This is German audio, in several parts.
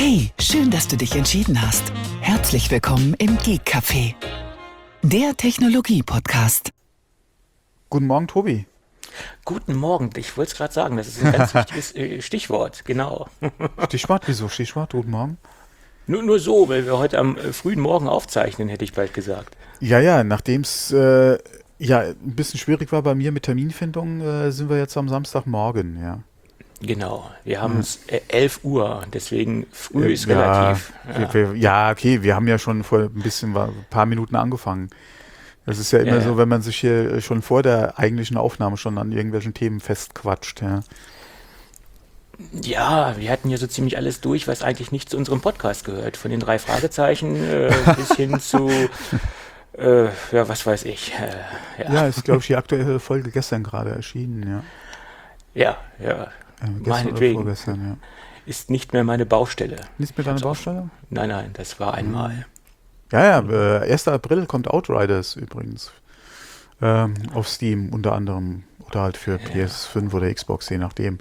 Hey, schön, dass du dich entschieden hast. Herzlich willkommen im Geek Café, der Technologie-Podcast. Guten Morgen, Tobi. Guten Morgen, ich wollte es gerade sagen, das ist ein ganz wichtiges Stichwort, genau. Stichwort, wieso Stichwort? Guten Morgen. Nur so, weil wir heute am frühen Morgen aufzeichnen, hätte ich bald gesagt. Ja, nachdem es ein bisschen schwierig war bei mir mit Terminfindung, sind wir jetzt am Samstagmorgen, ja. Genau, wir haben es 11 Uhr, deswegen früh ist Ja, relativ. okay, wir haben ja schon vor ein paar Minuten angefangen. Das ist ja immer Ja, so, ja. wenn man sich hier schon vor der eigentlichen Aufnahme schon an irgendwelchen Themen festquatscht, ja. Ja, wir hatten ja so ziemlich alles durch, was eigentlich nicht zu unserem Podcast gehört. Von den 3 Fragezeichen bis hin zu, was weiß ich. Ja, ist, glaube ich, die aktuelle Folge gestern gerade erschienen, ja. Ja, Gestern oder meinetwegen. vorgestern, ja. Ist nicht mehr meine Baustelle. Nichts mit Ich deiner hab's auch- Baustelle? Nein, das war einmal. Ja, 1. April kommt Outriders übrigens. Auf Steam unter anderem. Oder halt für PS5 oder Xbox, je nachdem.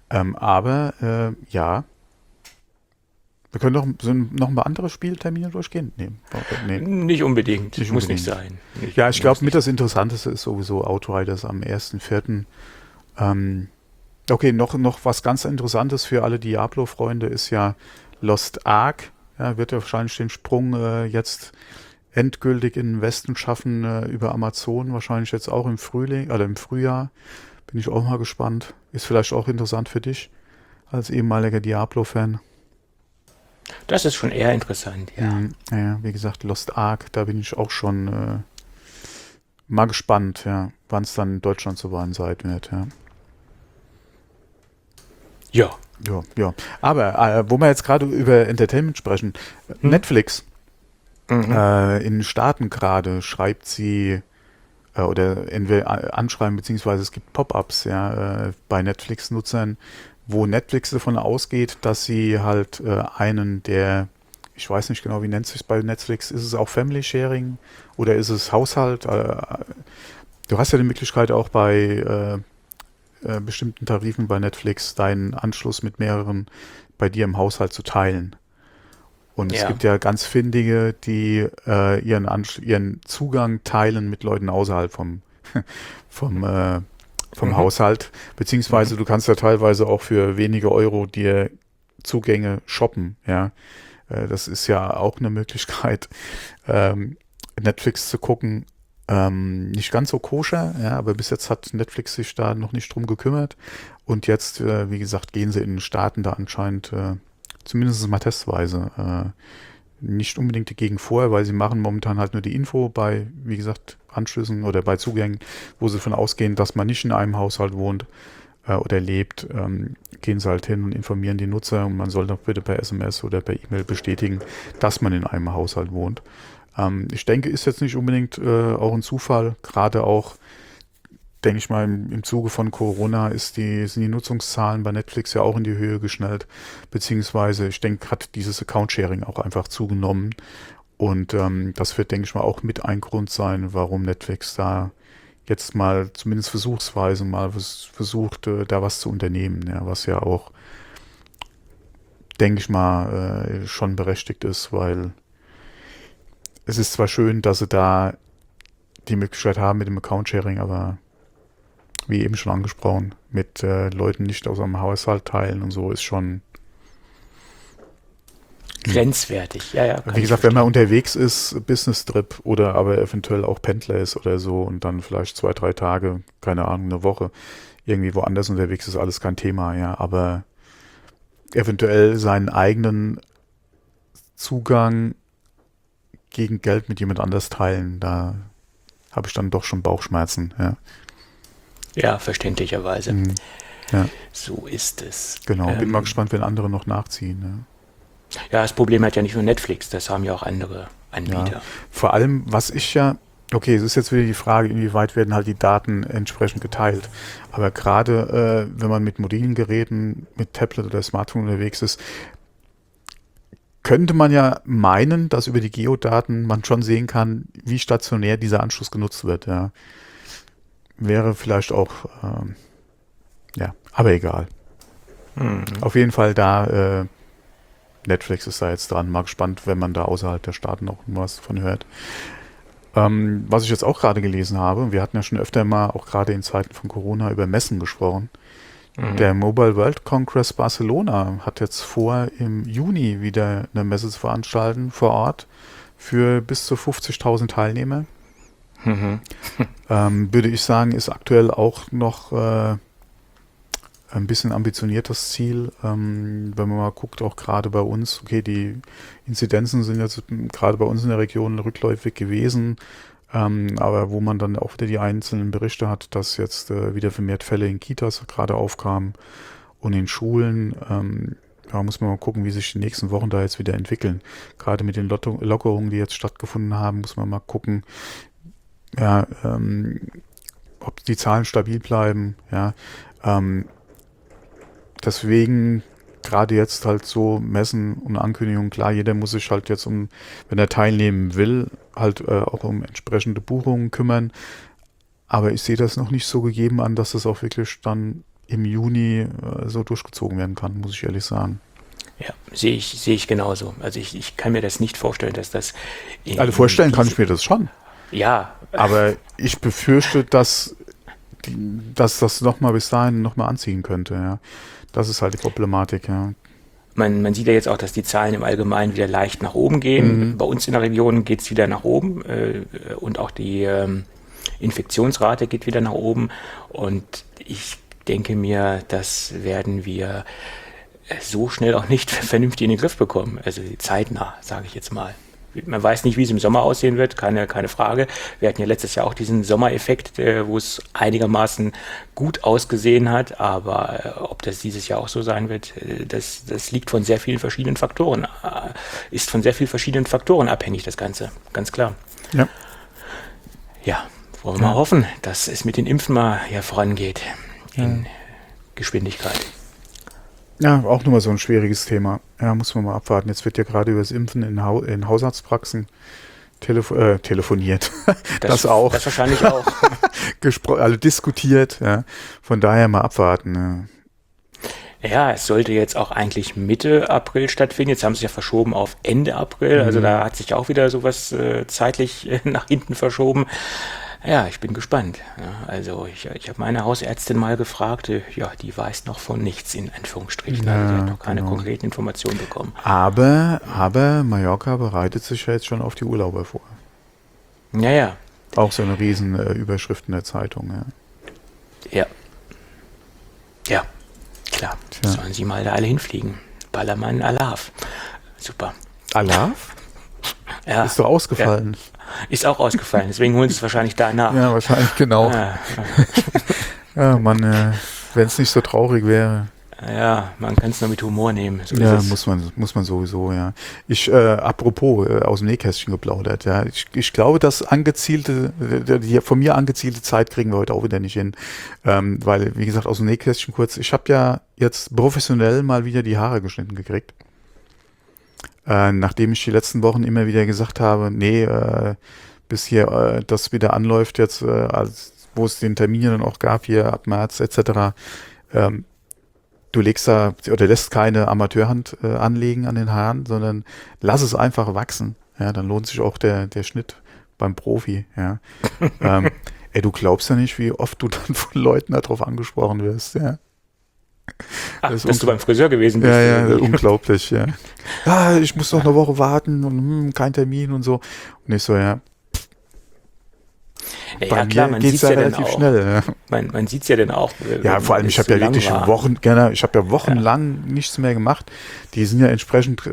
Ja. Wir können noch ein paar andere Spieltermine durchgehen. Nee. Nicht unbedingt, Nicht muss unbedingt. nicht sein. Ja, ich glaube, Muss mit nicht. das Interessanteste ist sowieso Outriders am 1.4. Okay, noch was ganz Interessantes für alle Diablo-Freunde ist ja Lost Ark. Ja, wird ja wahrscheinlich den Sprung jetzt endgültig in den Westen schaffen über Amazon. Wahrscheinlich jetzt auch im Frühling oder im Frühjahr. Bin ich auch mal gespannt. Ist vielleicht auch interessant für dich als ehemaliger Diablo-Fan. Das ist schon eher interessant, ja. Ja, wie gesagt, Lost Ark, da bin ich auch schon mal gespannt, ja, wann es dann in Deutschland so sein wird, ja. Ja, Ja. Aber wo wir jetzt gerade über Entertainment sprechen, Netflix in den Staaten gerade schreibt sie oder entweder anschreiben, beziehungsweise es gibt Pop-ups bei Netflix-Nutzern, wo Netflix davon ausgeht, dass sie halt einen der, ich weiß nicht genau, wie nennt sich bei Netflix, ist es auch Family Sharing oder ist es Haushalt? Du hast ja die Möglichkeit auch bei bestimmten Tarifen bei Netflix deinen Anschluss mit mehreren bei dir im Haushalt zu teilen. Und es ja. gibt ja ganz Findige, die ihren Zugang teilen mit Leuten außerhalb vom Haushalt. Beziehungsweise du kannst ja teilweise auch für wenige Euro dir Zugänge shoppen. Ja, das ist ja auch eine Möglichkeit, Netflix zu gucken. Nicht ganz so koscher, ja, aber bis jetzt hat Netflix sich da noch nicht drum gekümmert. Und jetzt, wie gesagt, gehen sie in den Staaten da anscheinend zumindest mal testweise nicht unbedingt dagegen vor, weil sie machen momentan halt nur die Info bei, wie gesagt, Anschlüssen oder bei Zugängen, wo sie davon ausgehen, dass man nicht in einem Haushalt wohnt oder lebt, gehen sie halt hin und informieren die Nutzer und man soll doch bitte per SMS oder per E-Mail bestätigen, dass man in einem Haushalt wohnt. Ich denke, ist jetzt nicht unbedingt auch ein Zufall, gerade auch, denke ich mal, im Zuge von Corona sind die Nutzungszahlen bei Netflix ja auch in die Höhe geschnellt, beziehungsweise ich denke, hat dieses Account-Sharing auch einfach zugenommen und das wird, denke ich mal, auch mit ein Grund sein, warum Netflix da jetzt mal zumindest versuchsweise mal versucht, da was zu unternehmen, ja, was ja auch, denke ich mal, schon berechtigt ist, weil es ist zwar schön, dass sie da die Möglichkeit haben mit dem Account-Sharing, aber wie eben schon angesprochen, mit Leuten nicht aus einem Haushalt teilen und so ist schon, Grenzwertig. Ja, kann wie ich gesagt, wenn man verstehen. unterwegs ist, Business-Trip oder aber eventuell auch Pendler ist oder so und dann vielleicht 2, 3 Tage, keine Ahnung, eine Woche irgendwie woanders unterwegs ist, alles kein Thema, ja, aber eventuell seinen eigenen Zugang gegen Geld mit jemand anders teilen, da habe ich dann doch schon Bauchschmerzen, ja. Ja, verständlicherweise. Ja, So ist es. genau. Bin mal gespannt, wenn andere noch nachziehen, ne? Ja, das Problem hat ja nicht nur Netflix, das haben ja auch andere Anbieter. Ja, vor allem, okay, es ist jetzt wieder die Frage, inwieweit werden halt die Daten entsprechend geteilt. Aber gerade wenn man mit mobilen Geräten, mit Tablet oder Smartphone unterwegs ist, könnte man ja meinen, dass über die Geodaten man schon sehen kann, wie stationär dieser Anschluss genutzt wird. Ja. Wäre vielleicht auch, ja, aber egal. Auf jeden Fall da Netflix ist da jetzt dran. Mal gespannt, wenn man da außerhalb der Staaten noch was von hört. Was ich jetzt auch gerade gelesen habe, wir hatten ja schon öfter mal, auch gerade in Zeiten von Corona, über Messen gesprochen. Der Mobile World Congress Barcelona hat jetzt vor, im Juni wieder eine Messe zu veranstalten, vor Ort, für bis zu 50.000 Teilnehmer. Würde ich sagen, ist aktuell auch noch ein bisschen ambitioniertes Ziel. Wenn man mal guckt, auch gerade bei uns, okay, die Inzidenzen sind jetzt gerade bei uns in der Region rückläufig gewesen, aber wo man dann auch wieder die einzelnen Berichte hat, dass jetzt wieder vermehrt Fälle in Kitas gerade aufkamen und in Schulen, da muss man mal gucken, wie sich die nächsten Wochen da jetzt wieder entwickeln. Gerade mit den Lockerungen, die jetzt stattgefunden haben, muss man mal gucken, ja, ob die Zahlen stabil bleiben, ja. Deswegen gerade jetzt halt so Messen und Ankündigungen, klar, jeder muss sich halt jetzt wenn er teilnehmen will, halt auch um entsprechende Buchungen kümmern. Aber ich sehe das noch nicht so gegeben an, dass das auch wirklich dann im Juni so durchgezogen werden kann, muss ich ehrlich sagen. Ja, sehe ich genauso. Also ich kann mir das nicht vorstellen, dass das... Also vorstellen kann ich mir das schon. Ja. Aber ich befürchte, dass das nochmal bis dahin nochmal anziehen könnte, ja. Das ist halt die Problematik, ja. Man sieht ja jetzt auch, dass die Zahlen im Allgemeinen wieder leicht nach oben gehen. Bei uns in der Region geht es wieder nach oben und auch die Infektionsrate geht wieder nach oben. Und ich denke mir, das werden wir so schnell auch nicht vernünftig in den Griff bekommen. Also zeitnah, sage ich jetzt mal. Man weiß nicht, wie es im Sommer aussehen wird, keine Frage. Wir hatten ja letztes Jahr auch diesen Sommereffekt, wo es einigermaßen gut ausgesehen hat, aber ob das dieses Jahr auch so sein wird, das liegt von sehr vielen verschiedenen Faktoren, ist von sehr vielen verschiedenen Faktoren abhängig, das Ganze, ganz klar. Ja. Ja, wollen wir mal hoffen, dass es mit den Impfen mal hier vorangeht in Geschwindigkeit. Ja, auch nochmal so ein schwieriges Thema. Ja, muss man mal abwarten. Jetzt wird ja gerade über das Impfen in Hausarztpraxen telefoniert. Das auch. Das wahrscheinlich auch. Also diskutiert. Ja. Von daher mal abwarten. Ja, es sollte jetzt auch eigentlich Mitte April stattfinden. Jetzt haben sie es ja verschoben auf Ende April. Also da hat sich auch wieder sowas zeitlich nach hinten verschoben. Ja, ich bin gespannt. Ja, also ich habe meine Hausärztin mal gefragt, ja, die weiß noch von nichts, in Anführungsstrichen. Also die hat noch keine konkreten Informationen bekommen. Aber Mallorca bereitet sich ja jetzt schon auf die Urlauber vor. Ja. Auch so eine riesen Überschrift in der Zeitung. Ja, klar. Sollen sie mal da alle hinfliegen. Ballermann, Alaf. Super. Alaf? Ja. Ist doch ausgefallen. Ja. Ist auch ausgefallen, deswegen holen sie es wahrscheinlich da nach. Ja, wahrscheinlich, genau. Ja, Mann, wenn es nicht so traurig wäre. Ja, man kann es nur mit Humor nehmen. So ja, muss man sowieso, ja. Apropos, aus dem Nähkästchen geplaudert, ja. Ich glaube, das die von mir angezielte Zeit kriegen wir heute auch wieder nicht hin. Weil, wie gesagt, aus dem Nähkästchen kurz, ich habe ja jetzt professionell mal wieder die Haare geschnitten gekriegt. Nachdem ich die letzten Wochen immer wieder gesagt habe, nee, bis hier das wieder anläuft jetzt, wo es den Termin dann auch gab, hier ab März etc., du lässt keine Amateurhand anlegen an den Haaren, sondern lass es einfach wachsen. Ja, dann lohnt sich auch der Schnitt beim Profi. Ja. Du glaubst ja nicht, wie oft du dann von Leuten darauf angesprochen wirst, ja. Ach, dass du beim Friseur gewesen bist. Ja, unglaublich, ja. Ja, ich muss noch eine Woche warten und kein Termin und so. Und ich so, ja. Ja, klar, man sieht es ja relativ schnell. Ja. Man sieht es ja dann auch. Ja, vor allem, ich habe ja wirklich wochenlang nichts mehr gemacht. Die sind ja entsprechend,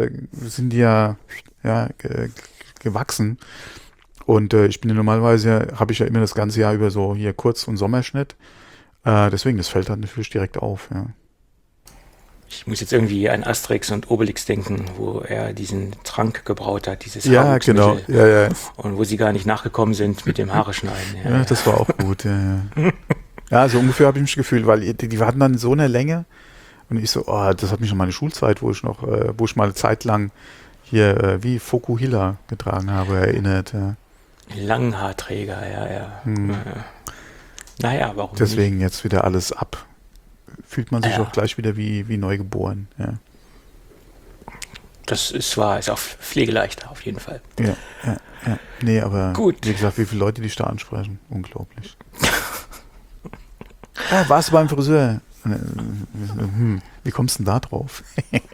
gewachsen. Und ich bin ja normalerweise, habe ich ja immer das ganze Jahr über so hier Kurz- und Sommerschnitt. Deswegen, das fällt dann natürlich direkt auf, ja. Ich muss jetzt irgendwie an Asterix und Obelix denken, wo er diesen Trank gebraut hat, dieses Haarwuchsmittel. Genau. Ja. Und wo sie gar nicht nachgekommen sind mit dem Haare schneiden. Ja, das war auch gut, ja. Ja, so ungefähr habe ich mich gefühlt, weil die hatten dann so eine Länge und ich so, das hat mich an meine Schulzeit, wo ich mal eine Zeit lang hier wie Fokuhila getragen habe, erinnert, ja. Langhaarträger, ja. Naja, warum deswegen nicht? Jetzt wieder alles ab. Fühlt man sich auch gleich wieder wie neugeboren. Ja. das ist wahr, ist auch pflegeleichter auf jeden Fall. Ja. Nee, aber Gut. Wie gesagt, wie viele Leute dich da ansprechen, unglaublich. Warst du beim Friseur? Wie kommst du denn da drauf?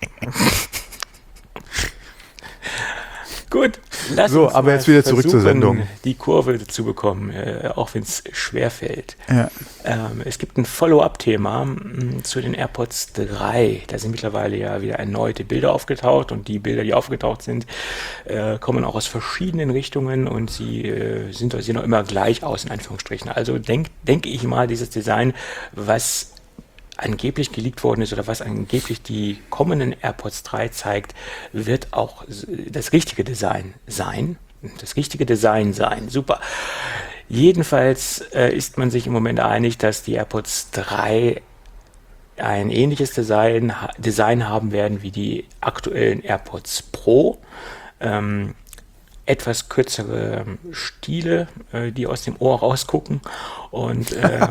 Gut, lass So, uns aber mal jetzt wieder zurück zur versuchen, Sendung. die Kurve zu bekommen, auch wenn es schwer fällt. Ja. Es gibt ein Follow-up-Thema zu den AirPods 3. Da sind mittlerweile ja wieder erneute Bilder aufgetaucht und die Bilder, die aufgetaucht sind, kommen auch aus verschiedenen Richtungen und sie sehen auch immer gleich aus, in Anführungsstrichen. Also denke ich mal, dieses Design, was angeblich geleakt worden ist oder was angeblich die kommenden AirPods 3 zeigt, wird auch das richtige Design sein. Super. Jedenfalls ist man sich im Moment einig, dass die AirPods 3 ein ähnliches Design haben werden wie die aktuellen AirPods Pro. Etwas kürzere Stiele, die aus dem Ohr rausgucken. Und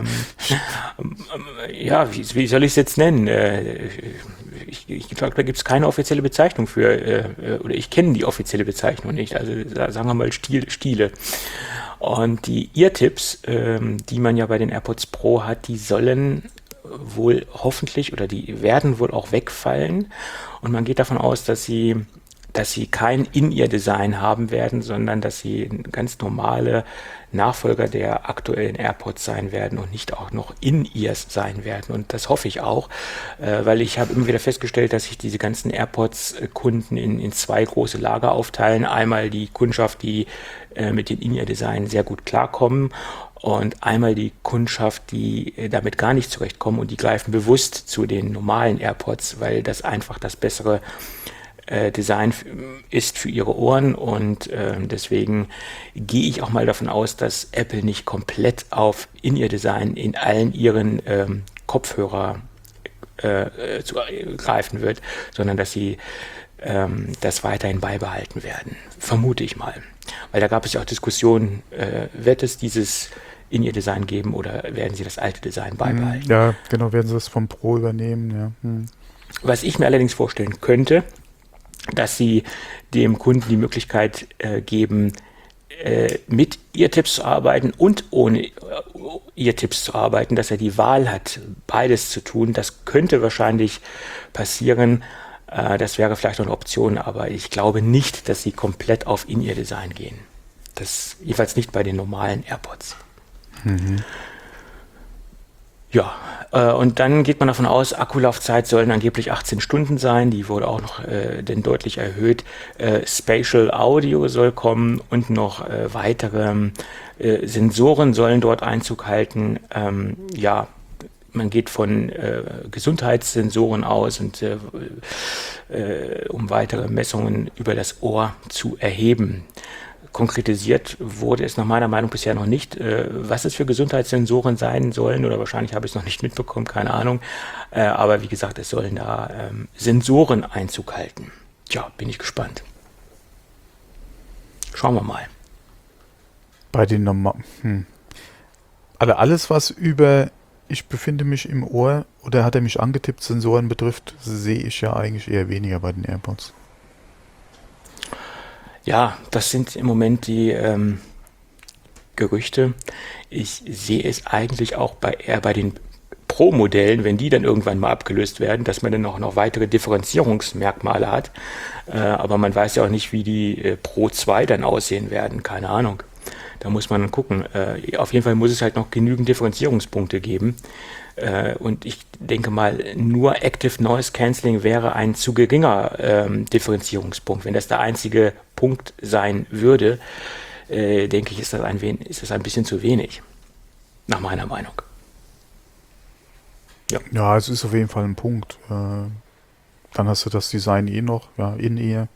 ja, wie soll ich es jetzt nennen? Ich glaube, da gibt es keine offizielle Bezeichnung für, oder ich kenne die offizielle Bezeichnung nicht. Also sagen wir mal Stiele. Und die Ear-Tips, die man ja bei den AirPods Pro hat, die sollen wohl hoffentlich oder die werden wohl auch wegfallen. Und man geht davon aus, dass sie kein In-Ear-Design haben werden, sondern dass sie ganz normale Nachfolger der aktuellen AirPods sein werden und nicht auch noch In-Ears sein werden. Und das hoffe ich auch, weil ich habe immer wieder festgestellt, dass sich diese ganzen AirPods-Kunden in zwei große Lager aufteilen. Einmal die Kundschaft, die mit den In-Ear-Design sehr gut klarkommen, und einmal die Kundschaft, die damit gar nicht zurechtkommen, und die greifen bewusst zu den normalen AirPods, weil das einfach das bessere Design ist für ihre Ohren, und deswegen gehe ich auch mal davon aus, dass Apple nicht komplett auf In-Ear-Design in allen ihren Kopfhörer greifen wird, sondern dass sie das weiterhin beibehalten werden. Vermute ich mal. Weil da gab es ja auch Diskussionen, wird es dieses In-Ear-Design geben oder werden sie das alte Design beibehalten? Ja, genau, werden sie das vom Pro übernehmen, ja. Was ich mir allerdings vorstellen könnte, dass sie dem Kunden die Möglichkeit geben, mit Ear-Tips zu arbeiten und ohne Ear-Tips zu arbeiten, dass er die Wahl hat, beides zu tun. Das könnte wahrscheinlich passieren. Das wäre vielleicht noch eine Option, aber ich glaube nicht, dass sie komplett auf In-Ear-Design gehen. Das jedenfalls nicht bei den normalen AirPods. Ja, und dann geht man davon aus, Akkulaufzeit sollen angeblich 18 Stunden sein. Die wurde auch noch denn deutlich erhöht. Spatial Audio soll kommen und noch weitere Sensoren sollen dort Einzug halten. Ja, man geht von Gesundheitssensoren aus, und um weitere Messungen über das Ohr zu erheben. Konkretisiert wurde es nach meiner Meinung bisher noch nicht, was es für Gesundheitssensoren sein sollen, oder wahrscheinlich habe ich es noch nicht mitbekommen, keine Ahnung. Aber wie gesagt, es sollen da Sensoren Einzug halten. Tja, bin ich gespannt. Schauen wir mal. Bei den normalen... Also alles, was über ich befinde mich im Ohr oder hat er mich angetippt, Sensoren betrifft, sehe ich ja eigentlich eher weniger bei den AirPods. Ja, das sind im Moment die Gerüchte. Ich sehe es eigentlich auch eher bei den Pro-Modellen, wenn die dann irgendwann mal abgelöst werden, dass man dann auch noch weitere Differenzierungsmerkmale hat. Aber man weiß ja auch nicht, wie die Pro 2 dann aussehen werden. Keine Ahnung. Da muss man gucken. Auf jeden Fall muss es halt noch genügend Differenzierungspunkte geben. Und ich denke mal, nur Active Noise Cancelling wäre ein zu geringer Differenzierungspunkt. Wenn das der einzige Punkt sein würde, denke ich, ist das ein bisschen zu wenig. Nach meiner Meinung. Ja, es ist auf jeden Fall ein Punkt. Dann hast du das Design noch, ja, In-Ear.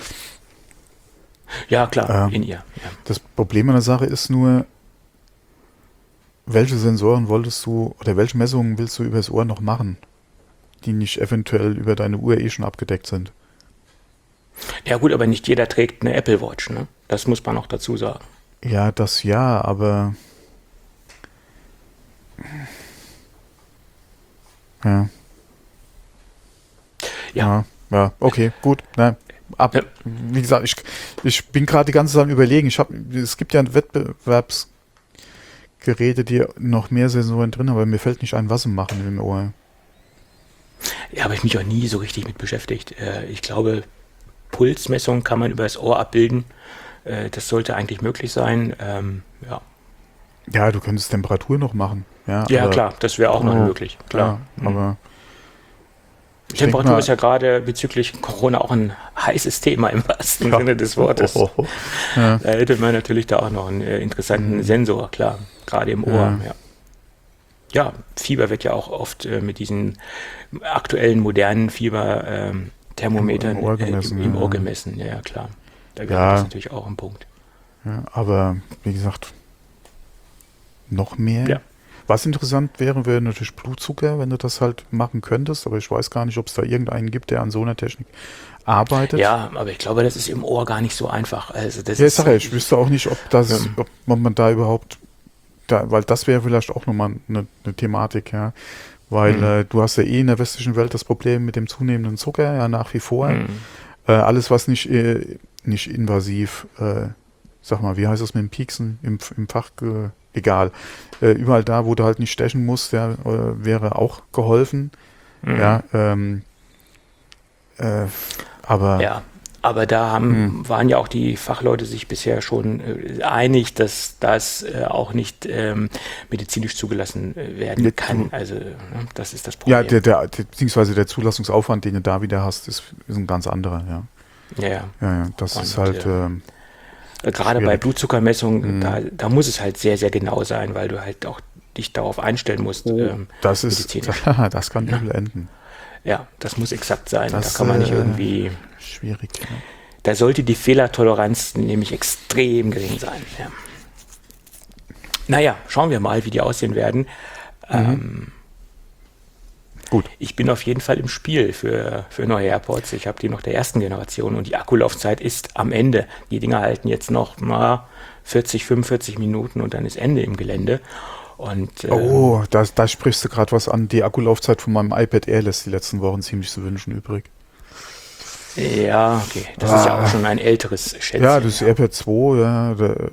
Ja, klar, In-Ear. Ja. Das Problem an der Sache ist nur, welche Sensoren wolltest du oder welche Messungen willst du über das Ohr noch machen, die nicht eventuell über deine Uhr schon abgedeckt sind? Ja gut, aber nicht jeder trägt eine Apple Watch, ne? Das muss man auch dazu sagen. Ja, das ja, aber ja, okay, gut. Ne. Wie gesagt, ich bin gerade die ganze Zeit am Überlegen. Es gibt ja Wettbewerbsgeräte, die noch mehr Sensoren drin haben, aber mir fällt nicht ein, was sie machen im Ohr. Ja, habe ich mich auch nie so richtig mit beschäftigt. Ich glaube, Pulsmessung kann man über das Ohr abbilden. Das sollte eigentlich möglich sein. Ja. Ja, du könntest Temperatur noch machen. Ja, Ja, klar, das wäre auch noch möglich. Klar. Ja, aber Temperatur ist ja gerade bezüglich Corona auch ein heißes Thema im wahrsten Sinne des Wortes. Ja. Da hätte man natürlich da auch noch einen interessanten Sensor, klar, gerade im Ohr. Ja, Fieber wird ja auch oft mit diesen aktuellen modernen Fieberthermometern Im Ohr gemessen, im Ohr gemessen. Ja, klar. Da wäre das natürlich auch ein Punkt. Ja, aber wie gesagt, noch mehr. Ja. Was interessant wäre natürlich Blutzucker, wenn du das halt machen könntest, aber ich weiß gar nicht, ob es da irgendeinen gibt, der an so einer Technik arbeitet. Ja, aber ich glaube, das ist im Ohr gar nicht so einfach. Also das Ich wüsste auch nicht, ob man da überhaupt, weil das wäre vielleicht auch nochmal eine Thematik, ja. Weil du hast ja in der westlichen Welt das Problem mit dem zunehmenden Zucker, ja, nach wie vor. Alles, was nicht invasiv, sag mal, wie heißt das mit dem Pieksen im Fach, egal. Überall da, wo du halt nicht stechen musst, wäre auch geholfen. Ja, aber da waren ja auch die Fachleute sich bisher schon einig, dass das auch nicht medizinisch zugelassen werden kann. Also das ist das Problem. Ja, beziehungsweise der Zulassungsaufwand, den du da wieder hast, ist ein ganz anderer. Ja. Ja, das ist halt gerade schwierig. bei Blutzuckermessungen, da muss es halt sehr, sehr genau sein, weil du halt auch dich darauf einstellen musst. Das kann übel enden. Ja, das muss exakt sein. Da kann man nicht irgendwie... Schwierig. Ja. Da sollte die Fehlertoleranz nämlich extrem gering sein. Ja. Naja, schauen wir mal, wie die aussehen werden. Gut. Ich bin auf jeden Fall im Spiel für neue AirPods. Ich habe die noch der ersten Generation und die Akkulaufzeit ist am Ende. Die Dinger halten jetzt noch 40, 45 Minuten und dann ist Ende im Gelände. Und, da sprichst du gerade was an. Die Akkulaufzeit von meinem iPad Air lässt die letzten Wochen ziemlich zu wünschen übrig. Ja, okay. Das ist ja auch schon ein älteres Schätzchen. Ja, das ist AirPad 2,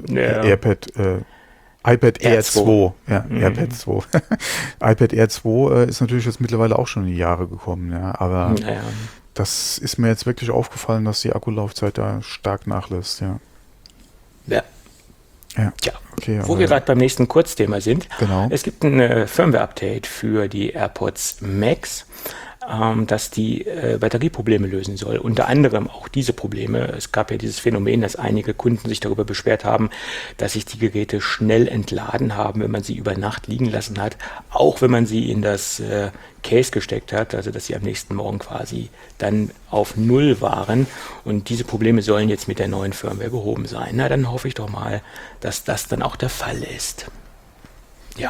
iPad Air 2. Ja, AirPad 2. iPad Air 2 ist natürlich jetzt mittlerweile auch schon in die Jahre gekommen, ja, aber das ist mir jetzt wirklich aufgefallen, dass die Akkulaufzeit da stark nachlässt, ja. Ja. Tja, okay, wo wir gerade beim nächsten Kurzthema sind. Genau. Es gibt ein Firmware-Update für die AirPods Max, das die Batterieprobleme lösen soll. Unter anderem auch diese Probleme. Es gab ja dieses Phänomen, dass einige Kunden sich darüber beschwert haben, dass sich die Geräte schnell entladen haben, wenn man sie über Nacht liegen lassen hat, auch wenn man sie in das Case gesteckt hat, also dass sie am nächsten Morgen quasi dann auf Null waren. Und diese Probleme sollen jetzt mit der neuen Firmware behoben sein. Na, dann hoffe ich doch mal, dass das dann auch der Fall ist. Ja.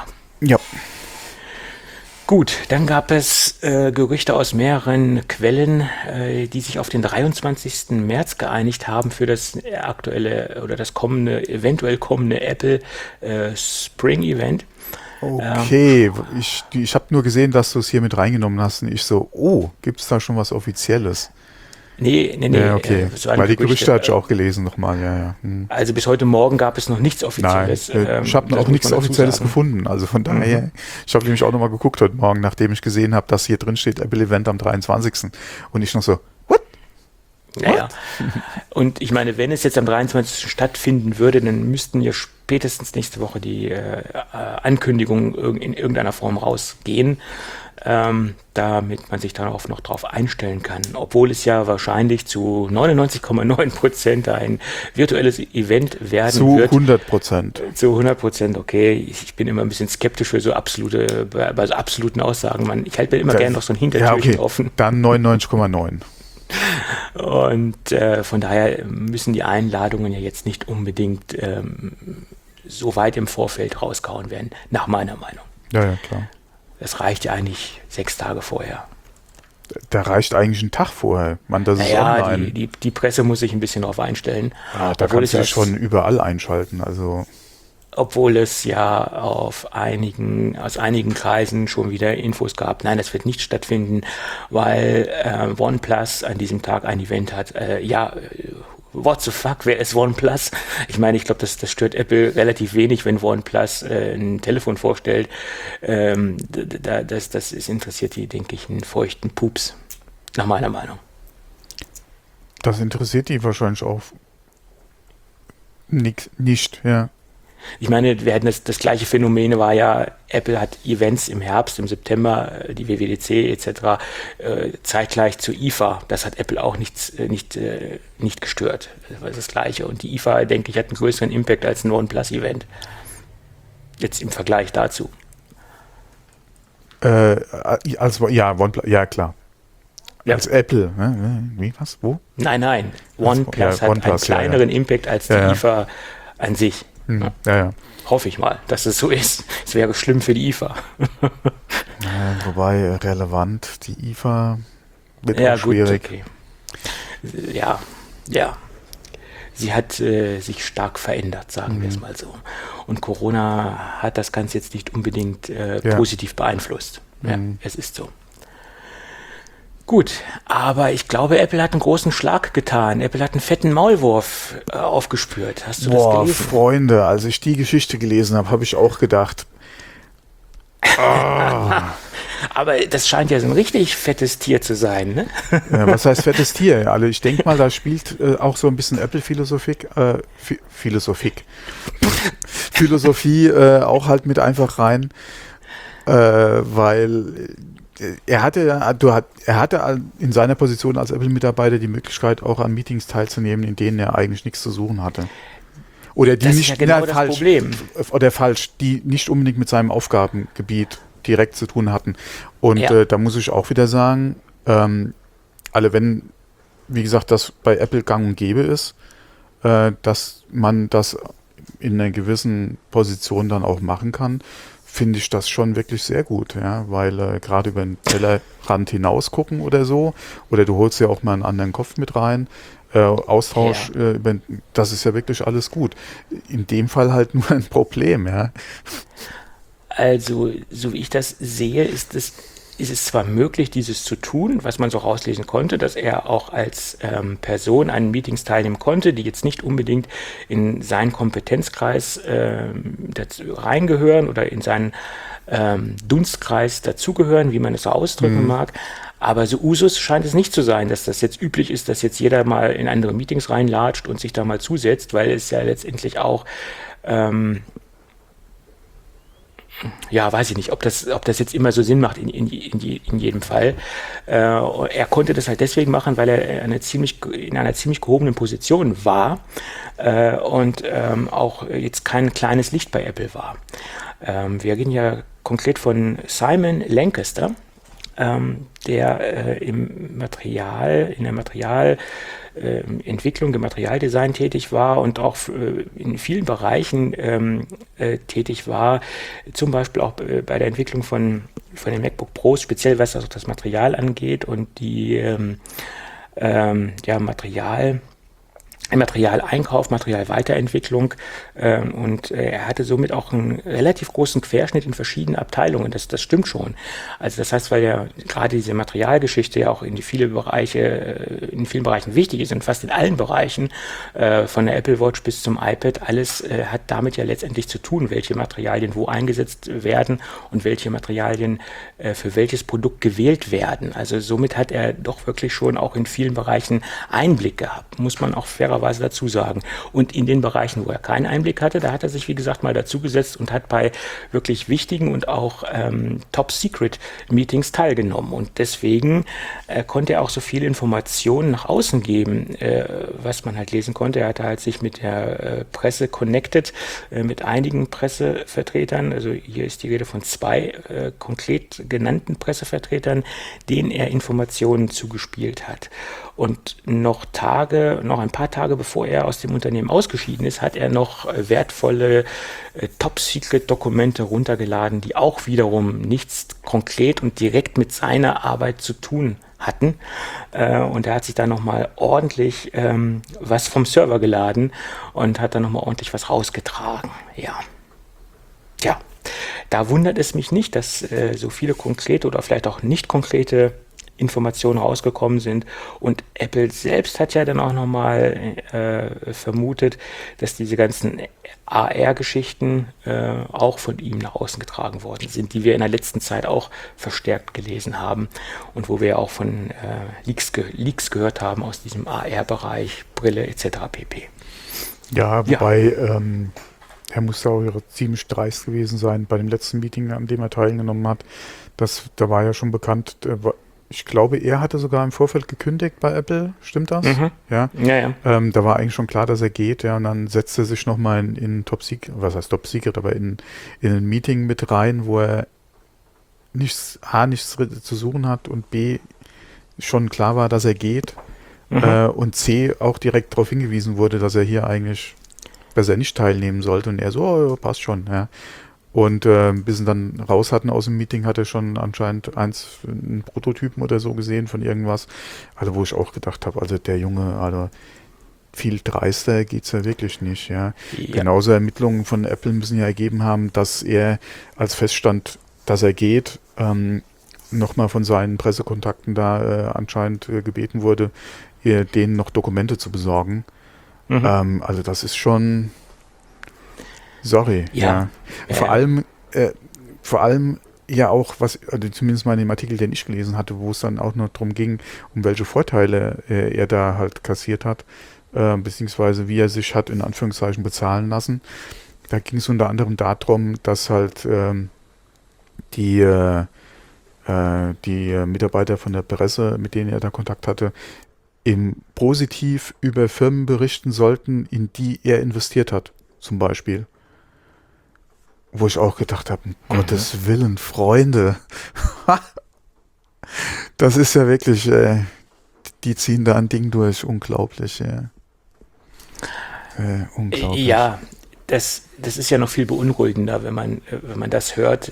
Gut, dann gab es Gerüchte aus mehreren Quellen, die sich auf den 23. März geeinigt haben für das aktuelle oder das eventuell kommende Apple Spring Event. Okay, ich habe nur gesehen, dass du es hier mit reingenommen hast und ich so, gibt es da schon was Offizielles? Nee. Ja, okay. Weil die Gerüchte hatte ich auch gelesen nochmal, ja. Also bis heute Morgen gab es noch nichts Offizielles. Nein, ich habe auch nichts Offizielles gefunden. Also von daher, ich habe nämlich auch nochmal geguckt heute Morgen, nachdem ich gesehen habe, dass hier drin steht Apple Event am 23. Und ich noch so, what? Ja. Und ich meine, wenn es jetzt am 23. stattfinden würde, dann müssten ja spätestens nächste Woche die Ankündigungen in irgendeiner Form rausgehen, damit man sich darauf noch drauf einstellen kann. Obwohl es ja wahrscheinlich zu 99,9% ein virtuelles Event werden wird. Zu 100%. Zu 100%, okay. Ich bin immer ein bisschen skeptisch für bei so absoluten Aussagen. Ich halte mir immer gerne noch so ein Hintertürchen offen. Dann 99,9. Und von daher müssen die Einladungen ja jetzt nicht unbedingt so weit im Vorfeld rausgehauen werden, nach meiner Meinung. Ja, klar. Das reicht ja eigentlich 6 Tage vorher. Da reicht eigentlich ein Tag vorher. Das ist online. Die Presse muss sich ein bisschen darauf einstellen. Da kannst du schon überall einschalten. Also obwohl es ja aus einigen Kreisen schon wieder Infos gab, nein, das wird nicht stattfinden, weil OnePlus an diesem Tag ein Event hat. What the fuck, wer ist OnePlus? Ich meine, ich glaube, das stört Apple relativ wenig, wenn OnePlus ein Telefon vorstellt. Das interessiert die, denke ich, einen feuchten Pups, nach meiner Meinung. Das interessiert die wahrscheinlich auch nicht, ja. Ich meine, wir hatten das gleiche Phänomen, war ja, Apple hat Events im Herbst, im September, die WWDC etc., zeitgleich zur IFA. Das hat Apple auch nicht gestört. Das war das Gleiche. Und die IFA, denke ich, hat einen größeren Impact als ein OnePlus-Event. Jetzt im Vergleich dazu. OnePlus, ja klar. Ja. Als Apple, ne? Wie, was, wo? Nein. OnePlus hat einen kleineren Impact als die IFA an sich. Ja. Hoffe ich mal, dass es so ist. Es wäre schlimm für die IFA. Wobei relevant, die IFA wird auch schwierig. Gut, okay. Ja. Sie hat sich stark verändert, sagen wir es mal so. Und Corona hat das Ganze jetzt nicht unbedingt positiv beeinflusst. Ja, es ist so. Gut, aber ich glaube, Apple hat einen großen Schlag getan. Apple hat einen fetten Maulwurf aufgespürt. Hast du das gelesen? Freunde, als ich die Geschichte gelesen habe, habe ich auch gedacht. Aber das scheint ja so ein richtig fettes Tier zu sein, ne? Ja, was heißt fettes Tier? Also ich denke mal, da spielt auch so ein bisschen Apple-Philosophie auch halt mit einfach rein, weil er hatte in seiner Position als Apple-Mitarbeiter die Möglichkeit, auch an Meetings teilzunehmen, in denen er eigentlich nichts zu suchen hatte. Oder die das nicht ist ja genau das Problem. Die nicht unbedingt mit seinem Aufgabengebiet direkt zu tun hatten. Und da muss ich auch wieder sagen, wenn, wie gesagt, das bei Apple gang und gäbe ist, dass man das in einer gewissen Position dann auch machen kann, finde ich das schon wirklich sehr gut, ja, weil gerade über den Tellerrand hinaus gucken oder so, oder du holst ja auch mal einen anderen Kopf mit rein, Austausch, das ist ja wirklich alles gut. In dem Fall halt nur ein Problem, ja. Also, so wie ich das sehe, ist es zwar möglich, dieses zu tun, was man so rauslesen konnte, dass er auch als Person an Meetings teilnehmen konnte, die jetzt nicht unbedingt in seinen Kompetenzkreis reingehören oder in seinen Dunstkreis dazugehören, wie man es so ausdrücken mag. Aber so Usus scheint es nicht zu sein, dass das jetzt üblich ist, dass jetzt jeder mal in andere Meetings reinlatscht und sich da mal zusetzt, weil es ja letztendlich auch weiß ich nicht, ob das jetzt immer so Sinn macht in jedem Fall. Er konnte das halt deswegen machen, weil er in einer ziemlich gehobenen Position war und auch jetzt kein kleines Licht bei Apple war. Wir reden ja konkret von Simon Lancaster, der in der Materialentwicklung, im Materialdesign tätig war und auch in vielen Bereichen tätig war, zum Beispiel auch bei der Entwicklung von den MacBook Pros, speziell was also das Material angeht und die Materialeinkauf, Materialweiterentwicklung und er hatte somit auch einen relativ großen Querschnitt in verschiedenen Abteilungen. Das stimmt schon. Also das heißt, weil ja gerade diese Materialgeschichte ja auch in vielen Bereichen wichtig ist und fast in allen Bereichen, von der Apple Watch bis zum iPad, alles hat damit ja letztendlich zu tun, welche Materialien wo eingesetzt werden und welche Materialien für welches Produkt gewählt werden. Also somit hat er doch wirklich schon auch in vielen Bereichen Einblick gehabt, muss man auch fairerweise dazu sagen. Und in den Bereichen, wo er keinen Einblick hatte, da hat er sich, wie gesagt, mal dazugesetzt und hat bei wirklich wichtigen und auch Top-Secret-Meetings teilgenommen. Und deswegen konnte er auch so viele Informationen nach außen geben, was man halt lesen konnte. Er hatte halt sich mit der Presse connected, mit einigen Pressevertretern. Also hier ist die Rede von 2 konkret genannten Pressevertretern, denen er Informationen zugespielt hat. Und noch ein paar Tage bevor er aus dem Unternehmen ausgeschieden ist, hat er noch wertvolle Top-Secret-Dokumente runtergeladen, die auch wiederum nichts konkret und direkt mit seiner Arbeit zu tun hatten. Und er hat sich da nochmal ordentlich was vom Server geladen und hat da nochmal ordentlich was rausgetragen. Ja. Tja, da wundert es mich nicht, dass so viele konkrete oder vielleicht auch nicht konkrete Informationen rausgekommen sind. Und Apple selbst hat ja dann auch nochmal vermutet, dass diese ganzen AR-Geschichten auch von ihm nach außen getragen worden sind, die wir in der letzten Zeit auch verstärkt gelesen haben und wo wir ja auch von Leaks gehört haben aus diesem AR-Bereich, Brille etc. pp. Ja, wobei er muss auch ziemlich dreist gewesen sein bei dem letzten Meeting, an dem er teilgenommen hat. Da war ja schon bekannt, ich glaube, er hatte sogar im Vorfeld gekündigt bei Apple, stimmt das? Mhm. Ja. Ja. Da war eigentlich schon klar, dass er geht, ja, und dann setzte er sich nochmal in Top Secret, was heißt Top Secret, aber in ein Meeting mit rein, wo er nichts zu suchen hat und B, schon klar war, dass er geht, und C, auch direkt darauf hingewiesen wurde, dass er hier eigentlich besser nicht teilnehmen sollte, und er so, oh, passt schon, ja. Und bis sie dann raus hatten aus dem Meeting, hat er schon anscheinend einen Prototypen oder so gesehen von irgendwas. Also wo ich auch gedacht habe, also der Junge, also viel dreister geht's ja wirklich nicht. Ja. Genauso Ermittlungen von Apple müssen ja ergeben haben, dass er, als feststand, dass er geht, nochmal von seinen Pressekontakten da anscheinend gebeten wurde, denen noch Dokumente zu besorgen. Also das ist schon... Sorry, ja. Vor allem ja auch, also zumindest mal in dem Artikel, den ich gelesen hatte, wo es dann auch noch darum ging, um welche Vorteile er da halt kassiert hat, beziehungsweise wie er sich hat in Anführungszeichen bezahlen lassen. Da ging es unter anderem darum, dass halt die Mitarbeiter von der Presse, mit denen er da Kontakt hatte, positiv über Firmen berichten sollten, in die er investiert hat, zum Beispiel. Wo ich auch gedacht habe, um Gottes Willen, Freunde. Das ist ja wirklich, die ziehen da ein Ding durch, unglaublich. Unglaublich. Ja, das ist ja noch viel beunruhigender, wenn man das hört,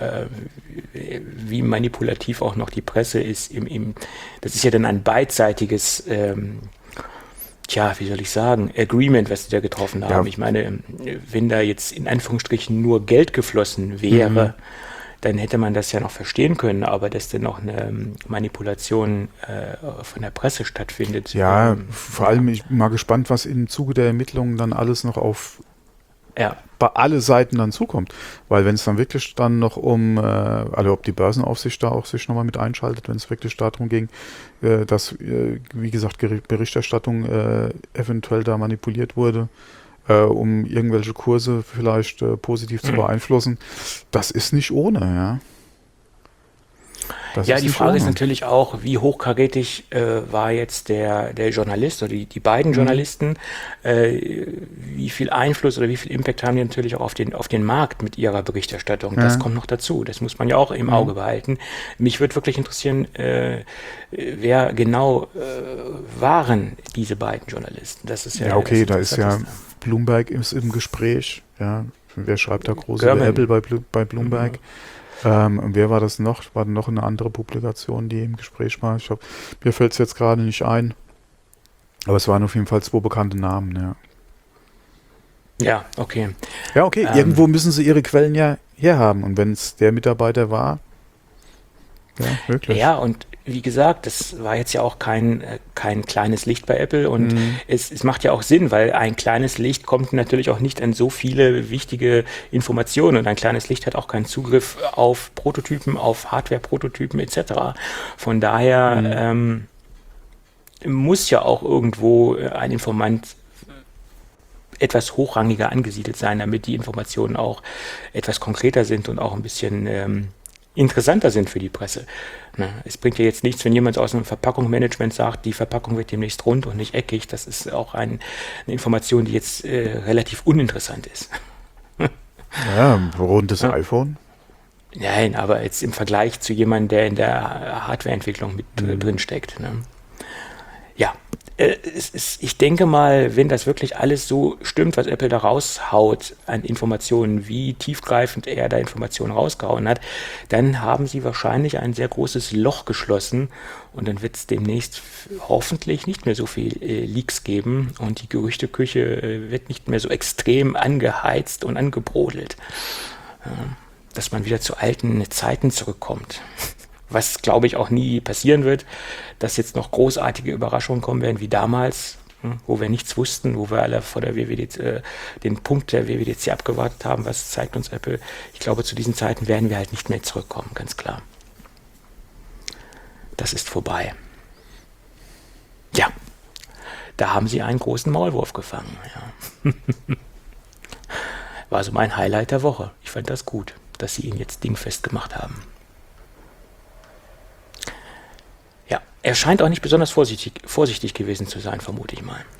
wie manipulativ auch noch die Presse ist. Das ist ja dann ein beidseitiges wie soll ich sagen, Agreement, was die da getroffen haben. Ja. Ich meine, wenn da jetzt in Anführungsstrichen nur Geld geflossen wäre, dann hätte man das ja noch verstehen können, aber dass dann noch eine Manipulation von der Presse stattfindet. Ja, vor allem, ich bin mal gespannt, was im Zuge der Ermittlungen dann alles noch bei alle Seiten dann zukommt. Weil wenn es dann wirklich dann noch also ob die Börsenaufsicht da auch sich nochmal mit einschaltet, wenn es wirklich darum ging, dass, wie gesagt, Berichterstattung eventuell da manipuliert wurde, um irgendwelche Kurse vielleicht positiv zu beeinflussen, das ist nicht ohne, ja. Ja, die Frage ist natürlich auch, wie hochkarätig war jetzt der Journalist oder die beiden Journalisten, wie viel Einfluss oder wie viel Impact haben die natürlich auch auf den Markt mit ihrer Berichterstattung. Das kommt noch dazu, das muss man ja auch im Auge behalten. Mich würde wirklich interessieren, wer genau waren diese beiden Journalisten. Das ist ja okay, da ist ja Bloomberg ist im Gespräch, ja. Wer schreibt da groß über Apple bei Bloomberg? Und wer war das noch? War noch eine andere Publikation, die im Gespräch war? Mir fällt es jetzt gerade nicht ein. Aber es waren auf jeden Fall 2 bekannte Namen, ja. Ja, okay. Ja, okay. Irgendwo müssen sie ihre Quellen ja herhaben. Und wenn es der Mitarbeiter war, ja, wirklich. Ja, und wie gesagt, das war jetzt ja auch kein kleines Licht bei Apple und es macht ja auch Sinn, weil ein kleines Licht kommt natürlich auch nicht an so viele wichtige Informationen und ein kleines Licht hat auch keinen Zugriff auf Prototypen, auf Hardware-Prototypen etc. Von daher muss ja auch irgendwo ein Informant etwas hochrangiger angesiedelt sein, damit die Informationen auch etwas konkreter sind und auch ein bisschen interessanter sind für die Presse. Es bringt ja jetzt nichts, wenn jemand aus einem Verpackungsmanagement sagt, die Verpackung wird demnächst rund und nicht eckig. Das ist auch eine Information, die jetzt relativ uninteressant ist. Ja, ein rundes iPhone. Nein, aber jetzt im Vergleich zu jemandem, der in der Hardwareentwicklung mit drin steckt. Ne? Ja, ich denke mal, wenn das wirklich alles so stimmt, was Apple da raushaut an Informationen, wie tiefgreifend er da Informationen rausgehauen hat, dann haben sie wahrscheinlich ein sehr großes Loch geschlossen und dann wird es demnächst hoffentlich nicht mehr so viel Leaks geben und die Gerüchteküche wird nicht mehr so extrem angeheizt und angebrodelt. dass man wieder zu alten Zeiten zurückkommt. Was, glaube ich, auch nie passieren wird, dass jetzt noch großartige Überraschungen kommen werden wie damals, wo wir nichts wussten, wo wir alle vor der WWDC, den Punkt der WWDC abgewartet haben, was zeigt uns Apple. Ich glaube, zu diesen Zeiten werden wir halt nicht mehr zurückkommen, ganz klar. Das ist vorbei. Ja, da haben sie einen großen Maulwurf gefangen. Ja. War so mein Highlight der Woche. Ich fand das gut, dass sie ihn jetzt dingfest gemacht haben. Ja, er scheint auch nicht besonders vorsichtig gewesen zu sein, vermute ich mal.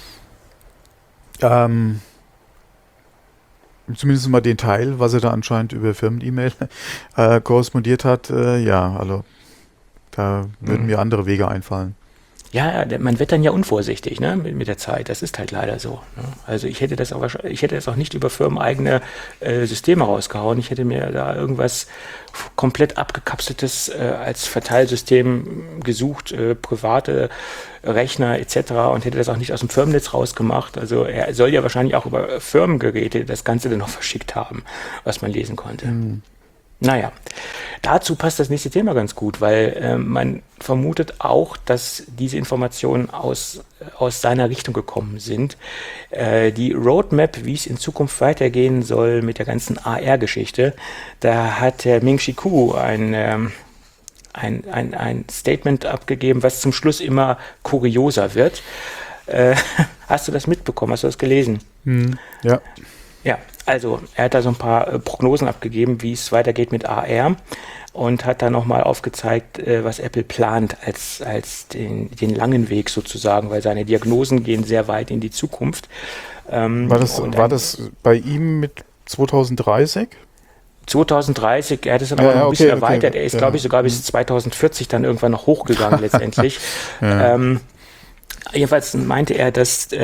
Zumindest mal den Teil, was er da anscheinend über Firmen-E-Mail korrespondiert hat. Ja, also da würden mir andere Wege einfallen. Ja, man wird dann ja unvorsichtig, ne, mit der Zeit. Das ist halt leider so. Ne? Also ich hätte das auch nicht über firmeneigene Systeme rausgehauen. Ich hätte mir da irgendwas komplett abgekapseltes als Verteilsystem gesucht, private Rechner etc. und hätte das auch nicht aus dem Firmennetz rausgemacht. Also er soll ja wahrscheinlich auch über Firmengeräte das Ganze dann noch verschickt haben, was man lesen konnte. Naja, dazu passt das nächste Thema ganz gut, weil man vermutet auch, dass diese Informationen aus seiner Richtung gekommen sind. Die Roadmap, wie es in Zukunft weitergehen soll mit der ganzen AR-Geschichte, da hat Ming-Chi Kuo ein Statement abgegeben, was zum Schluss immer kurioser wird. Hast du das mitbekommen? Hast du das gelesen? Ja. Ja, also er hat da so ein paar Prognosen abgegeben, wie es weitergeht mit AR und hat dann nochmal aufgezeigt, was Apple plant als den langen Weg sozusagen, weil seine Diagnosen gehen sehr weit in die Zukunft. War das bei ihm mit 2030? 2030, er hat es dann aber noch ein bisschen erweitert. Er ist, glaube ich, sogar bis 2040 dann irgendwann noch hochgegangen letztendlich. Jedenfalls meinte er, dass das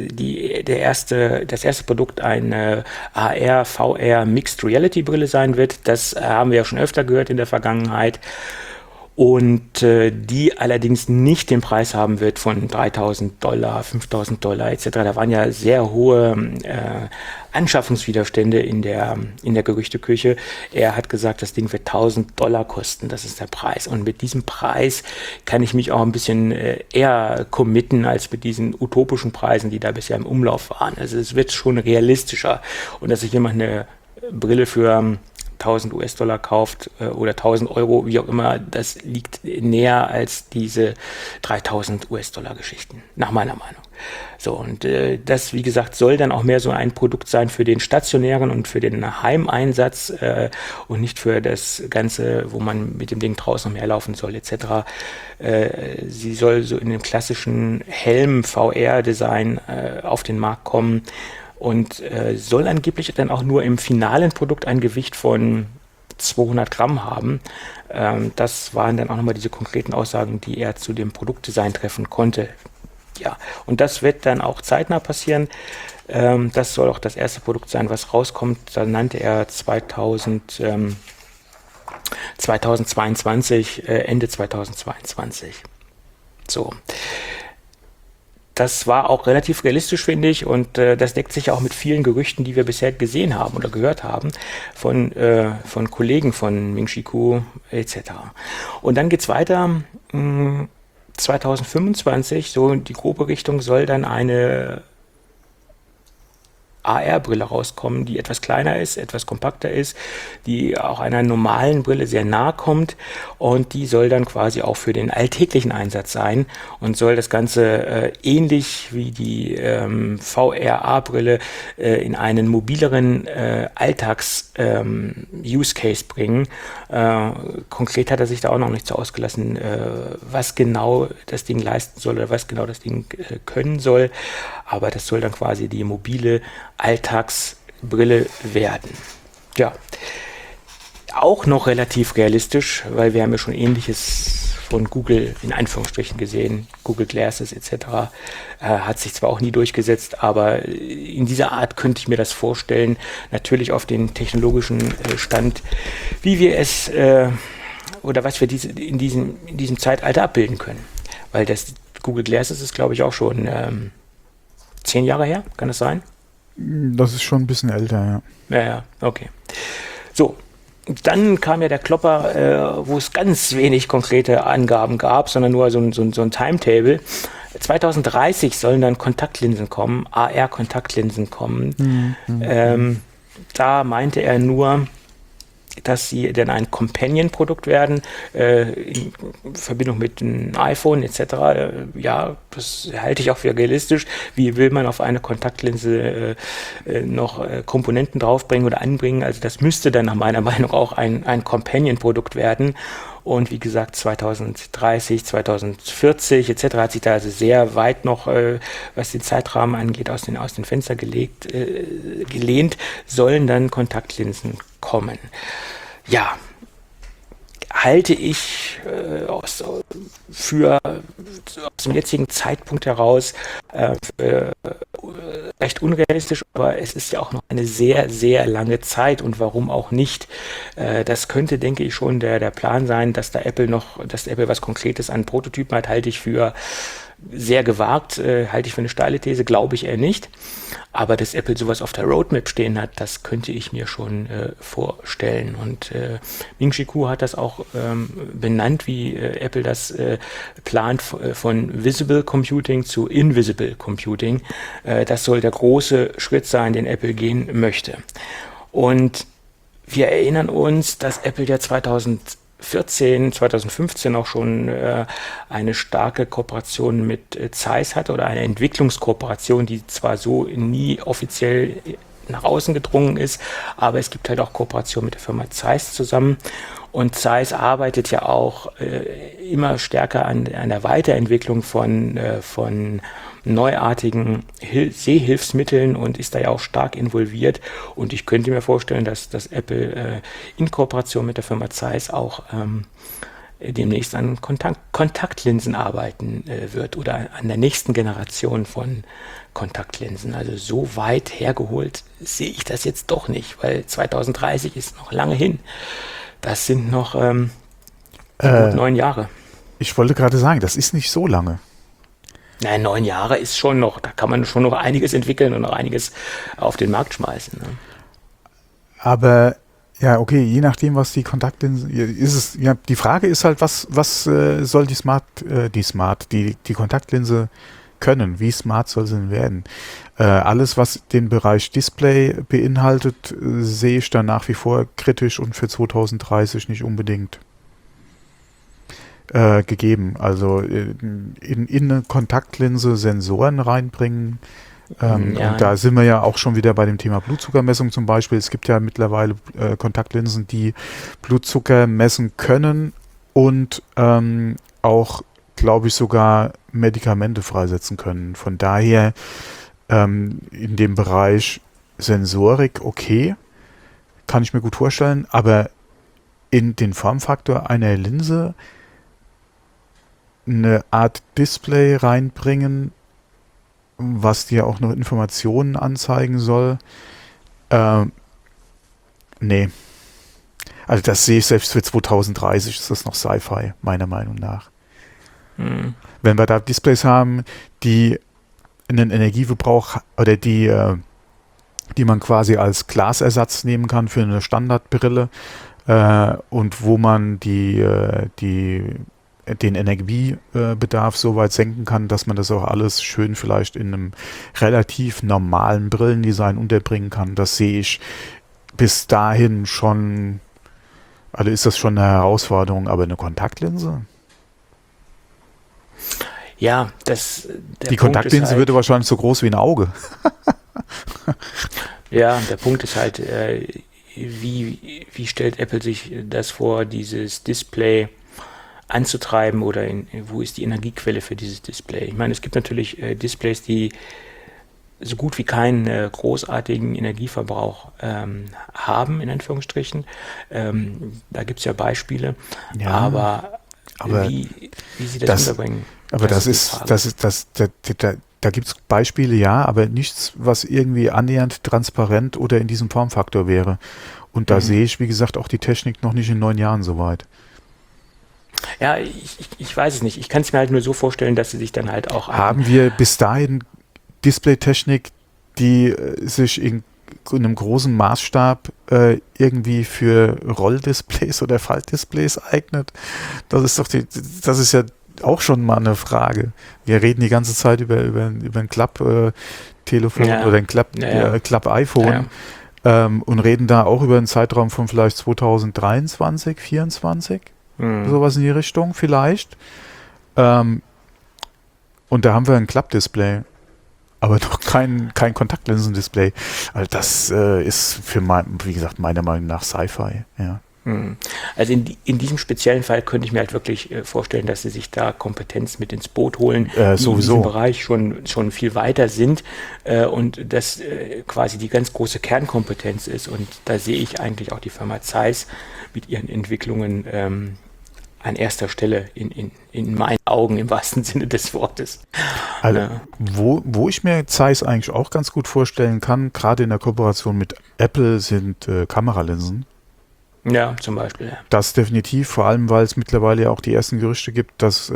erste Produkt eine AR, VR Mixed Reality Brille sein wird. Das haben wir ja schon öfter gehört in der Vergangenheit. Und die allerdings nicht den Preis haben wird von $3.000, $5.000 etc. Da waren ja sehr hohe Anschaffungswiderstände in der Gerüchteküche. Er hat gesagt, das Ding wird $1.000 kosten, das ist der Preis. Und mit diesem Preis kann ich mich auch ein bisschen eher committen als mit diesen utopischen Preisen, die da bisher im Umlauf waren. Also es wird schon realistischer. Und dass sich jemand eine Brille für $1.000 kauft oder 1.000 Euro, wie auch immer, das liegt näher als diese $3.000 Geschichten, nach meiner Meinung. So, und das, wie gesagt, soll dann auch mehr so ein Produkt sein für den stationären und für den Heimeinsatz und nicht für das Ganze, wo man mit dem Ding draußen umherlaufen soll, etc. Sie soll so in dem klassischen Helm-VR-Design auf den Markt kommen und soll angeblich dann auch nur im finalen Produkt ein Gewicht von 200 Gramm haben. Das waren dann auch nochmal diese konkreten Aussagen, die er zu dem Produktdesign treffen konnte. Ja, und das wird dann auch zeitnah passieren. Das soll auch das erste Produkt sein, was rauskommt. Da nannte er 2022, Ende 2022. So. Das war auch relativ realistisch, finde ich, und das deckt sich auch mit vielen Gerüchten, die wir bisher gesehen haben oder gehört haben von Kollegen von Ming-Chi Kuo etc. Und dann geht's weiter. 2025, so die grobe Richtung, soll dann eine AR-Brille rauskommen, die etwas kleiner ist, etwas kompakter ist, die auch einer normalen Brille sehr nahe kommt, und die soll dann quasi auch für den alltäglichen Einsatz sein und soll das Ganze ähnlich wie die VR-Brille in einen mobileren Alltags-Use-Case bringen. Konkret hat er sich da auch noch nicht so ausgelassen, was genau das Ding leisten soll oder was genau das Ding können soll, aber das soll dann quasi die mobile Alltagsbrille werden. Ja, auch noch relativ realistisch, weil wir haben ja schon Ähnliches von Google in Anführungsstrichen gesehen, Google Glasses etc. Hat sich zwar auch nie durchgesetzt, aber in dieser Art könnte ich mir das vorstellen, natürlich auf den technologischen Stand, wie wir es oder was wir in diesem Zeitalter abbilden können. Weil das Google Glasses ist, glaube ich, auch schon 10 Jahre her, kann das sein? Das ist schon ein bisschen älter, ja. Ja, okay. So, dann kam ja der Klopper, wo es ganz wenig konkrete Angaben gab, sondern nur so ein Timetable. 2030 sollen dann Kontaktlinsen kommen, AR-Kontaktlinsen kommen. Da meinte er nur, dass sie dann ein Companion-Produkt werden, in Verbindung mit einem iPhone etc. Ja, das halte ich auch für realistisch. Wie will man auf eine Kontaktlinse noch Komponenten draufbringen oder anbringen? Also das müsste dann nach meiner Meinung auch ein Companion-Produkt werden. Und wie gesagt, 2030, 2040 etc. hat sich da also sehr weit noch, was den Zeitrahmen angeht, aus den Fenster gelehnt, sollen dann Kontaktlinsen kommen. Ja, halte ich aus dem jetzigen Zeitpunkt heraus recht unrealistisch, aber es ist ja auch noch eine sehr, sehr lange Zeit und warum auch nicht. Das könnte, denke ich, schon der Plan sein, dass Apple was Konkretes an Prototypen hat, halte ich für sehr gewagt, halte ich für eine steile These, glaube ich eher nicht. Aber dass Apple sowas auf der Roadmap stehen hat, das könnte ich mir schon vorstellen. Und Ming-Chi Kuo hat das auch benannt, wie Apple das plant von Visible Computing zu Invisible Computing. Das soll der große Schritt sein, den Apple gehen möchte. Und wir erinnern uns, dass Apple ja 2015 auch schon eine starke Kooperation mit Zeiss hatte oder eine Entwicklungskooperation, die zwar so nie offiziell nach außen gedrungen ist, aber es gibt halt auch Kooperation mit der Firma Zeiss zusammen und Zeiss arbeitet ja auch immer stärker an der Weiterentwicklung von neuartigen Sehhilfsmitteln und ist da ja auch stark involviert und ich könnte mir vorstellen, dass Apple in Kooperation mit der Firma Zeiss auch demnächst an Kontaktlinsen arbeiten wird oder an der nächsten Generation von Kontaktlinsen. Also so weit hergeholt sehe ich das jetzt doch nicht, weil 2030 ist noch lange hin. Das sind noch gut 9 Jahre. Ich wollte gerade sagen, das ist nicht so lange. Nein, 9 Jahre ist schon noch, da kann man schon noch einiges entwickeln und noch einiges auf den Markt schmeißen. Ne? Aber ja, okay, je nachdem, was die Kontaktlinsen ist es, ja, die Frage ist halt, was soll die Kontaktlinse können? Wie smart soll sie denn werden? Alles, was den Bereich Display beinhaltet, sehe ich dann nach wie vor kritisch und für 2030 nicht unbedingt gegeben. Also in eine Kontaktlinse Sensoren reinbringen. Und da sind wir ja auch schon wieder bei dem Thema Blutzuckermessung zum Beispiel. Es gibt ja mittlerweile Kontaktlinsen, die Blutzucker messen können und auch, glaube ich, sogar Medikamente freisetzen können. Von daher in dem Bereich Sensorik okay, kann ich mir gut vorstellen, aber in den Formfaktor einer Linse eine Art Display reinbringen, was dir auch noch Informationen anzeigen soll. Nee. Also das sehe ich selbst für 2030, ist das noch Sci-Fi, meiner Meinung nach. Wenn wir da Displays haben, die einen Energieverbrauch oder die man quasi als Glasersatz nehmen kann für eine Standardbrille und wo man den Energiebedarf so weit senken kann, dass man das auch alles schön vielleicht in einem relativ normalen Brillendesign unterbringen kann. Das sehe ich bis dahin schon, also ist das schon eine Herausforderung, aber eine Kontaktlinse? Ja, die Kontaktlinse würde wahrscheinlich so groß wie ein Auge. Ja, der Punkt ist halt, wie stellt Apple sich das vor, dieses Display anzutreiben oder wo ist die Energiequelle für dieses Display? Ich meine, es gibt natürlich Displays, die so gut wie keinen großartigen Energieverbrauch haben, in Anführungsstrichen. Da gibt es ja Beispiele, ja, aber wie sie das unterbringen. Aber da gibt es Beispiele, ja, aber nichts, was irgendwie annähernd transparent oder in diesem Formfaktor wäre. Und da sehe ich, wie gesagt, auch die Technik noch nicht in 9 Jahren soweit. Ja, ich weiß es nicht. Ich kann es mir halt nur so vorstellen, dass sie sich dann halt auch... Haben wir bis dahin Displaytechnik, die sich in einem großen Maßstab irgendwie für Rolldisplays oder Faltdisplays eignet. Das ist ja auch schon mal eine Frage. Wir reden die ganze Zeit über ein Klapp-Telefon oder ein Klapp-iPhone und reden da auch über einen Zeitraum von vielleicht 2023, 2024, sowas in die Richtung vielleicht. Und da haben wir ein Klappdisplay, aber noch kein Kontaktlinsendisplay. Also das ist wie gesagt, meiner Meinung nach Sci-Fi. Ja. Also in diesem speziellen Fall könnte ich mir halt wirklich vorstellen, dass sie sich da Kompetenz mit ins Boot holen, die in diesem Bereich schon viel weiter sind und das quasi die ganz große Kernkompetenz ist. Und da sehe ich eigentlich auch die Firma Zeiss mit ihren Entwicklungen an erster Stelle in meinen Augen im wahrsten Sinne des Wortes. Also, wo ich mir Zeiss eigentlich auch ganz gut vorstellen kann, gerade in der Kooperation mit Apple, sind Kameralinsen. Ja, zum Beispiel. Ja. Das definitiv, vor allem, weil es mittlerweile ja auch die ersten Gerüchte gibt, dass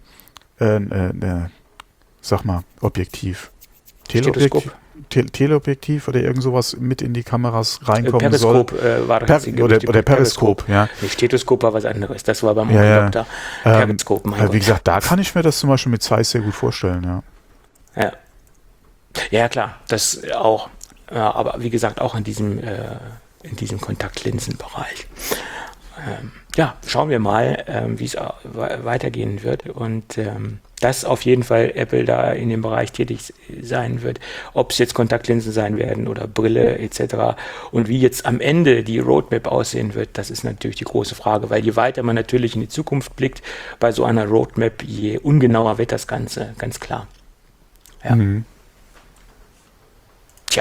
sag mal, Objektiv. Teleobjektiv oder irgend sowas mit in die Kameras reinkommen Periskop, soll. War das oder Periskop, ja. Nee, Stethoskop war was anderes, das war beim Doktor. Periskop, mein Gott. Wie gesagt, da kann ich mir das zum Beispiel mit Zeiss sehr gut vorstellen, ja. Ja, klar, das auch. Ja, aber wie gesagt, auch in diesem Kontaktlinsenbereich. Schauen wir mal, wie es weitergehen wird und dass auf jeden Fall Apple da in dem Bereich tätig sein wird, ob es jetzt Kontaktlinsen sein werden oder Brille etc. Und wie jetzt am Ende die Roadmap aussehen wird, das ist natürlich die große Frage, weil je weiter man natürlich in die Zukunft blickt, bei so einer Roadmap, je ungenauer wird das Ganze, ganz klar. Ja. Tja.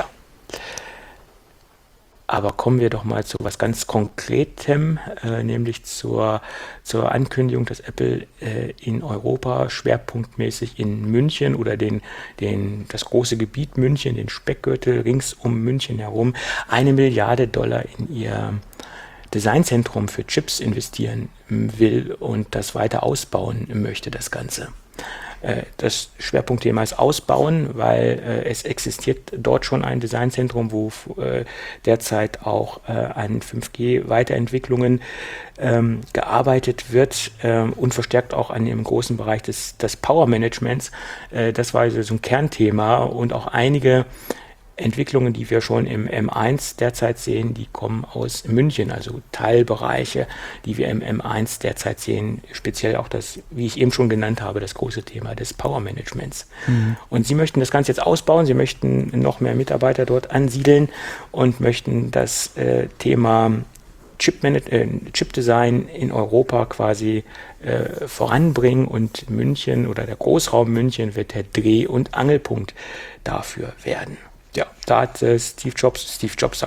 Aber kommen wir doch mal zu was ganz Konkretem, nämlich zur Ankündigung, dass Apple in Europa schwerpunktmäßig in München oder das große Gebiet München, den Speckgürtel rings um München herum, $1 Milliarde in ihr Designzentrum für Chips investieren will und das weiter ausbauen möchte, das Ganze. Das Schwerpunktthema ist Ausbauen, weil es existiert dort schon ein Designzentrum, wo derzeit auch an 5G-Weiterentwicklungen gearbeitet wird und verstärkt auch an dem großen Bereich des Power-Managements. Das war also so ein Kernthema und auch einige Entwicklungen, die wir schon im M1 derzeit sehen, die kommen aus München, also Teilbereiche, die wir im M1 derzeit sehen, speziell auch das, wie ich eben schon genannt habe, das große Thema des Power Managements. Und sie möchten das Ganze jetzt ausbauen, sie möchten noch mehr Mitarbeiter dort ansiedeln und möchten das Thema Chip-Design in Europa quasi voranbringen und München oder der Großraum München wird der Dreh- und Angelpunkt dafür werden. Ja, da hat Steve Jobs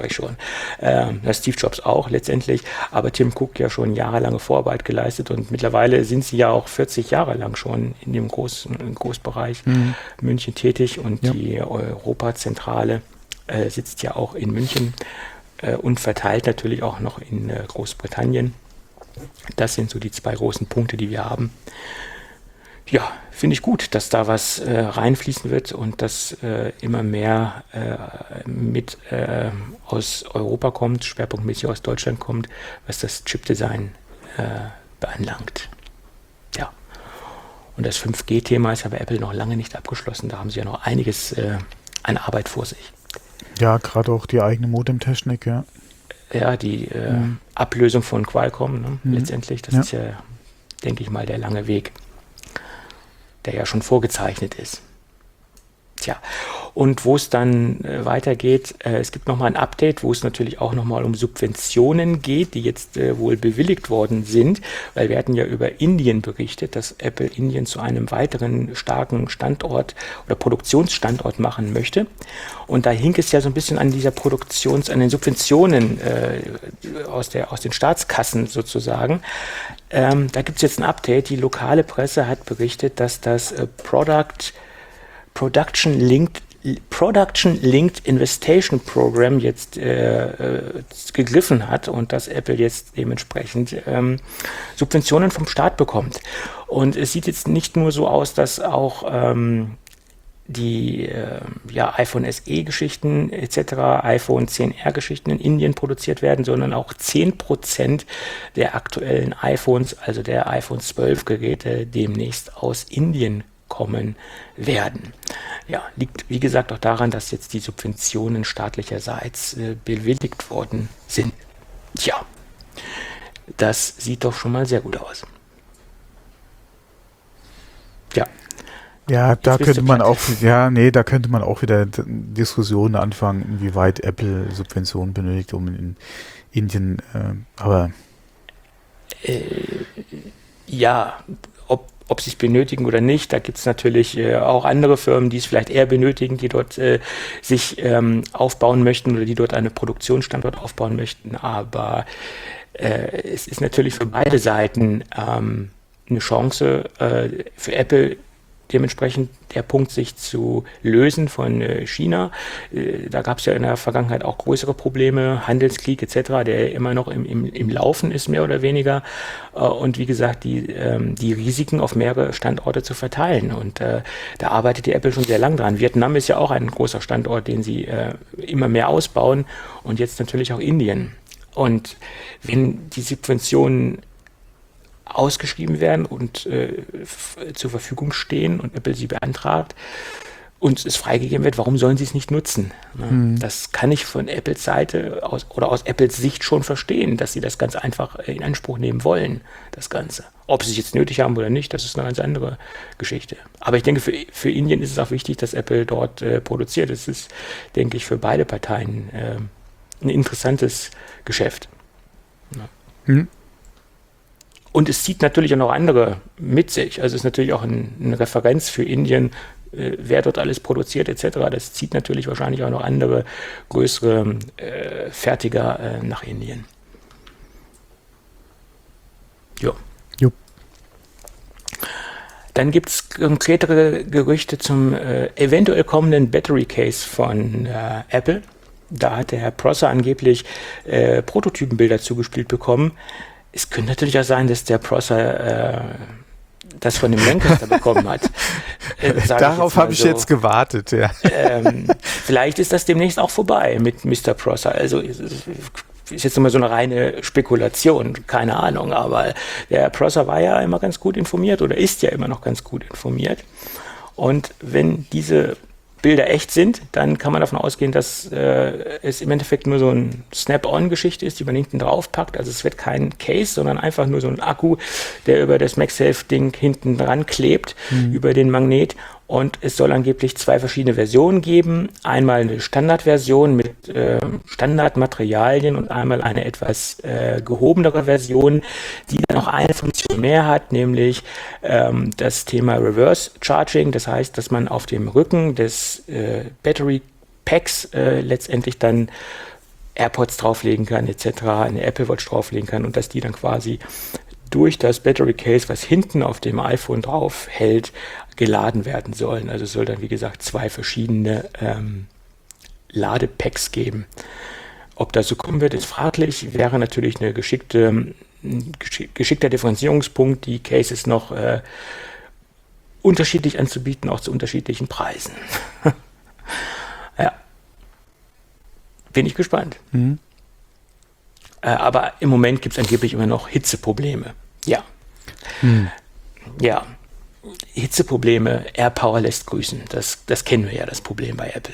auch letztendlich, aber Tim Cook ja schon jahrelange Vorarbeit geleistet und mittlerweile sind sie ja auch 40 Jahre lang schon in dem Großbereich München tätig und die Europazentrale sitzt ja auch in München und verteilt natürlich auch noch in Großbritannien. Das sind so die zwei großen Punkte, die wir haben. Ja, finde ich gut, dass da was reinfließen wird und dass immer mehr mit aus Europa kommt, schwerpunktmäßig aus Deutschland kommt, was das Chip-Design beanlangt. Ja, und das 5G-Thema ist ja bei Apple noch lange nicht abgeschlossen. Da haben sie ja noch einiges an Arbeit vor sich. Ja, gerade auch die eigene Modemtechnik, ja. Ja, die Ablösung von Qualcomm, ne, letztendlich, das ist ja, denke ich mal, der lange Weg, der ja schon vorgezeichnet ist. Tja, und wo es dann weitergeht, es gibt nochmal ein Update, wo es natürlich auch nochmal um Subventionen geht, die jetzt wohl bewilligt worden sind, weil wir hatten ja über Indien berichtet, dass Apple Indien zu einem weiteren starken Standort oder Produktionsstandort machen möchte. Und da hing es ja so ein bisschen an dieser an den Subventionen aus den Staatskassen sozusagen. Da gibt es jetzt ein Update. Die lokale Presse hat berichtet, dass das Production Linked Investation Program jetzt gegriffen hat und dass Apple jetzt dementsprechend Subventionen vom Staat bekommt. Und es sieht jetzt nicht nur so aus, dass auch die iPhone SE-Geschichten etc., iPhone 10R-Geschichten in Indien produziert werden, sondern auch 10% der aktuellen iPhones, also der iPhone 12-Geräte, demnächst aus Indien kommen werden. Ja, liegt wie gesagt auch daran, dass jetzt die Subventionen staatlicherseits bewilligt worden sind. Tja, das sieht doch schon mal sehr gut aus. Ja. Ja, da könnte man auch wieder Diskussionen anfangen, inwieweit Apple Subventionen benötigt, um in Indien, ob sie es benötigen oder nicht, da gibt es natürlich auch andere Firmen, die es vielleicht eher benötigen, die dort sich aufbauen möchten oder die dort einen Produktionsstandort aufbauen möchten. Aber es ist natürlich für beide Seiten eine Chance für Apple, dementsprechend der Punkt, sich zu lösen von China. Da gab es ja in der Vergangenheit auch größere Probleme, Handelskrieg etc., der immer noch im Laufen ist, mehr oder weniger. Und wie gesagt, die Risiken auf mehrere Standorte zu verteilen. Und da arbeitet die Apple schon sehr lang dran. Vietnam ist ja auch ein großer Standort, den sie immer mehr ausbauen. Und jetzt natürlich auch Indien. Und wenn die Subventionen ausgeschrieben werden und zur Verfügung stehen und Apple sie beantragt und es freigegeben wird, warum sollen sie es nicht nutzen? Das kann ich von Apples Seite aus Apples Sicht schon verstehen, dass sie das ganz einfach in Anspruch nehmen wollen, das Ganze. Ob sie es jetzt nötig haben oder nicht, das ist eine ganz andere Geschichte. Aber ich denke, für Indien ist es auch wichtig, dass Apple dort produziert. Es ist, denke ich, für beide Parteien ein interessantes Geschäft. Ja. Und es zieht natürlich auch noch andere mit sich. Also es ist natürlich auch eine Referenz für Indien, wer dort alles produziert etc. Das zieht natürlich wahrscheinlich auch noch andere größere Fertiger nach Indien. Ja. Jupp. Dann gibt es konkretere Gerüchte zum eventuell kommenden Battery Case von Apple. Da hat der Herr Prosser angeblich Prototypenbilder zugespielt bekommen. Es könnte natürlich auch sein, dass der Prosser das von dem Lancaster bekommen hat. Darauf habe ich jetzt gewartet, ja. Vielleicht ist das demnächst auch vorbei mit Mr. Prosser. Also ist jetzt immer so eine reine Spekulation, keine Ahnung. Aber der Prosser war ja immer ganz gut informiert oder ist ja immer noch ganz gut informiert. Und wenn diese Bilder echt sind, dann kann man davon ausgehen, dass es im Endeffekt nur so ein Snap-on-Geschichte ist, die man hinten drauf packt. Also es wird kein Case, sondern einfach nur so ein Akku, der über das MagSafe-Ding hinten dran klebt, über den Magnet. Und es soll angeblich 2 verschiedene Versionen geben. Einmal eine Standardversion mit Standardmaterialien und einmal eine etwas gehobenere Version, die dann noch eine Funktion mehr hat, nämlich das Thema Reverse Charging. Das heißt, dass man auf dem Rücken des Battery Packs letztendlich dann AirPods drauflegen kann etc., eine Apple Watch drauflegen kann und dass die dann quasi durch das Battery Case, was hinten auf dem iPhone drauf hält, geladen werden sollen. Also es soll dann, wie gesagt, 2 verschiedene Ladepacks geben. Ob das so kommen wird, ist fraglich. Wäre natürlich ein geschickter Differenzierungspunkt, die Cases noch unterschiedlich anzubieten, auch zu unterschiedlichen Preisen. Ja. Bin ich gespannt. Aber im Moment gibt es angeblich immer noch Hitzeprobleme. Ja. Ja. Hitzeprobleme, AirPower lässt grüßen. Das kennen wir ja, das Problem bei Apple.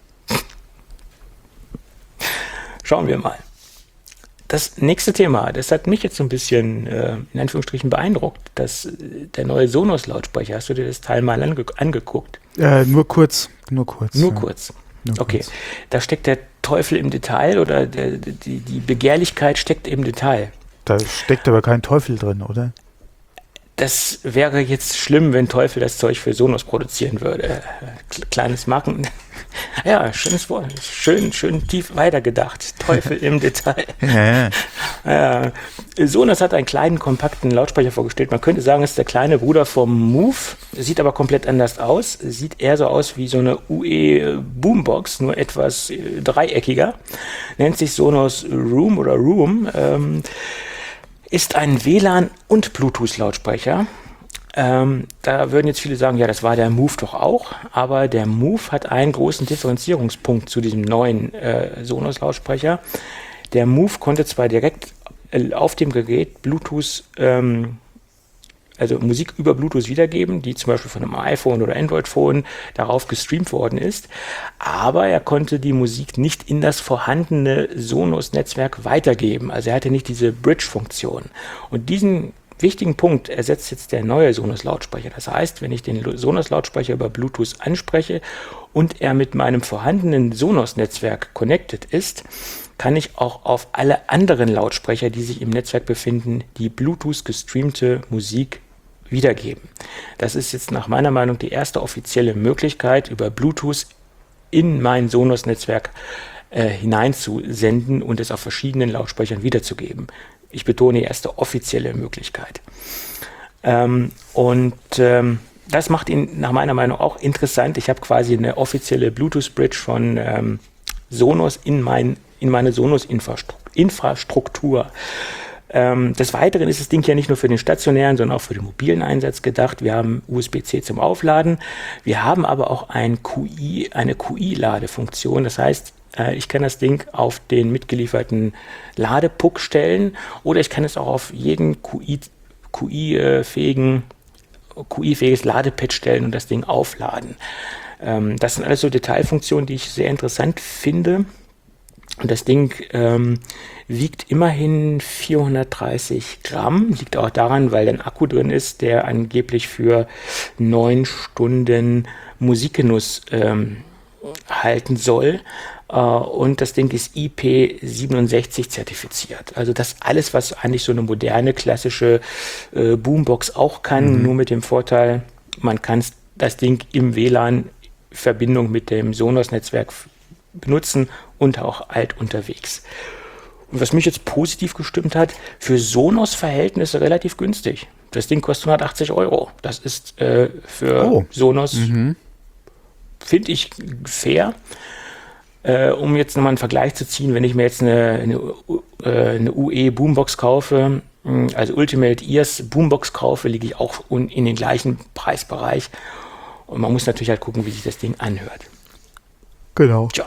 Schauen wir mal. Das nächste Thema, das hat mich jetzt so ein bisschen in Anführungsstrichen beeindruckt, der neue Sonos-Lautsprecher. Hast du dir das Teil mal angeguckt? Nur kurz. Nur kurz. Okay. Da steckt der Teufel im Detail oder die Begehrlichkeit steckt im Detail. Da steckt aber kein Teufel drin, oder? Das wäre jetzt schlimm, wenn Teufel das Zeug für Sonos produzieren würde. Kleines Marken. Ja, schönes Wort. Schön tief weitergedacht. Teufel im Detail. Ja. Sonos hat einen kleinen, kompakten Lautsprecher vorgestellt. Man könnte sagen, es ist der kleine Bruder vom Move. Sieht aber komplett anders aus. Sieht eher so aus wie so eine UE Boombox, nur etwas dreieckiger. Nennt sich Sonos Room oder Room. Ist ein WLAN- und Bluetooth-Lautsprecher. Da würden jetzt viele sagen, ja, das war der Move doch auch, aber der Move hat einen großen Differenzierungspunkt zu diesem neuen Sonos-Lautsprecher. Der Move konnte zwar direkt auf dem Gerät Bluetooth, also Musik über Bluetooth wiedergeben, die zum Beispiel von einem iPhone oder Android-Phone darauf gestreamt worden ist, aber er konnte die Musik nicht in das vorhandene Sonos-Netzwerk weitergeben. Also er hatte nicht diese Bridge-Funktion. Und diesen wichtigen Punkt ersetzt jetzt der neue Sonos-Lautsprecher. Das heißt, wenn ich den Sonos-Lautsprecher über Bluetooth anspreche und er mit meinem vorhandenen Sonos-Netzwerk connected ist, kann ich auch auf alle anderen Lautsprecher, die sich im Netzwerk befinden, die Bluetooth gestreamte Musik wiedergeben. Das ist jetzt nach meiner Meinung die erste offizielle Möglichkeit, über Bluetooth in mein Sonos-Netzwerk hineinzusenden und es auf verschiedenen Lautsprechern wiederzugeben. Ich betone, erste offizielle Möglichkeit. Das macht ihn nach meiner Meinung auch interessant. Ich habe quasi eine offizielle Bluetooth-Bridge von Sonos in meine Sonos-Infrastruktur. Des Weiteren ist das Ding ja nicht nur für den stationären, sondern auch für den mobilen Einsatz gedacht. Wir haben USB-C zum Aufladen. Wir haben aber auch eine QI-Ladefunktion. Das heißt, ich kann das Ding auf den mitgelieferten Ladepuck stellen oder ich kann es auch auf jeden QI-fähiges Ladepad stellen und das Ding aufladen. Das sind alles so Detailfunktionen, die ich sehr interessant finde. Und das Ding wiegt immerhin 430 Gramm. Liegt auch daran, weil ein Akku drin ist, der angeblich für 9 Stunden Musikgenuss halten soll. Und das Ding ist IP67 zertifiziert. Also das alles, was eigentlich so eine moderne, klassische Boombox auch kann, nur mit dem Vorteil, man kann das Ding im WLAN Verbindung mit dem Sonos-Netzwerk benutzen und auch alt unterwegs. Und was mich jetzt positiv gestimmt hat, für Sonos-Verhältnisse relativ günstig. Das Ding kostet 180 Euro. Das ist für Sonos, finde ich, fair. Um jetzt nochmal einen Vergleich zu ziehen, wenn ich mir jetzt eine UE Boombox kaufe, also Ultimate Ears Boombox kaufe, liege ich auch in den gleichen Preisbereich. Und man muss natürlich halt gucken, wie sich das Ding anhört. Genau. Tja.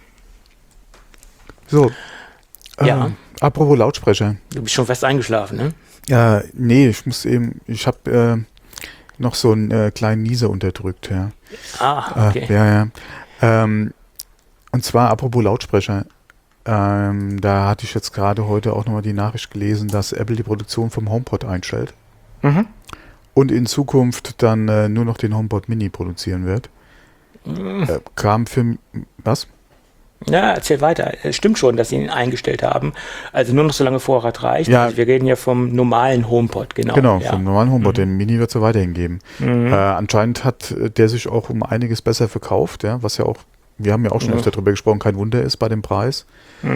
So. Ja. Apropos Lautsprecher. Du bist schon fast eingeschlafen, ne? Nee, ich habe noch so einen kleinen Nieser unterdrückt, ja. Ah, okay. Ja. Und zwar apropos Lautsprecher. Da hatte ich jetzt gerade heute auch nochmal die Nachricht gelesen, dass Apple die Produktion vom HomePod einstellt. Und in Zukunft dann nur noch den HomePod Mini produzieren wird. Kam für... Was? Ja, erzähl weiter. Es stimmt schon, dass sie ihn eingestellt haben. Also nur noch solange Vorrat reicht. Ja. Also wir reden ja vom normalen HomePod, genau. Genau, ja. vom normalen HomePod. Den Mini wird es ja weiterhin geben. Anscheinend hat der sich auch um einiges besser verkauft, ja, was ja auch, wir haben ja auch schon öfter darüber gesprochen, kein Wunder ist bei dem Preis.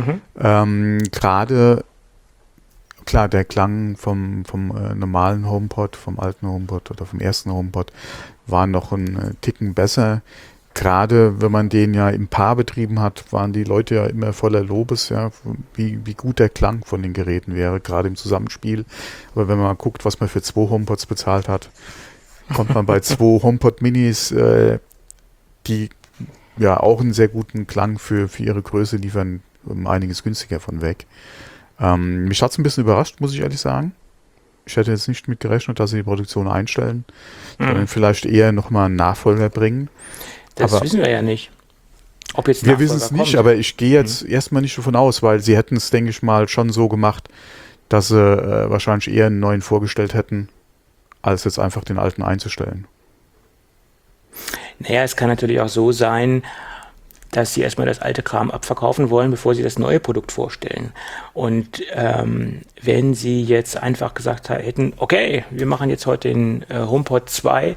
Gerade, klar, der Klang vom normalen HomePod, vom alten HomePod oder vom ersten HomePod war noch ein Ticken besser. Gerade wenn man den ja im Paar betrieben hat, waren die Leute ja immer voller Lobes, ja, wie gut der Klang von den Geräten wäre, gerade im Zusammenspiel. Aber wenn man mal guckt, was man für 2 HomePods bezahlt hat, kommt man bei 2 HomePod Minis, die ja auch einen sehr guten Klang für ihre Größe liefern, um einiges günstiger von weg. Mich hat es ein bisschen überrascht, muss ich ehrlich sagen. Ich hätte jetzt nicht mit gerechnet, dass sie die Produktion einstellen, sondern vielleicht eher nochmal einen Nachfolger bringen. Das wissen wir ja nicht. Ob jetzt wir wissen es nicht, aber ich gehe jetzt erstmal nicht davon aus, weil sie hätten es, denke ich mal, schon so gemacht, dass sie wahrscheinlich eher einen neuen vorgestellt hätten, als jetzt einfach den alten einzustellen. Naja, es kann natürlich auch so sein, dass sie erstmal das alte Kram abverkaufen wollen, bevor sie das neue Produkt vorstellen. Und wenn sie jetzt einfach gesagt hätten, okay, wir machen jetzt heute den HomePod 2,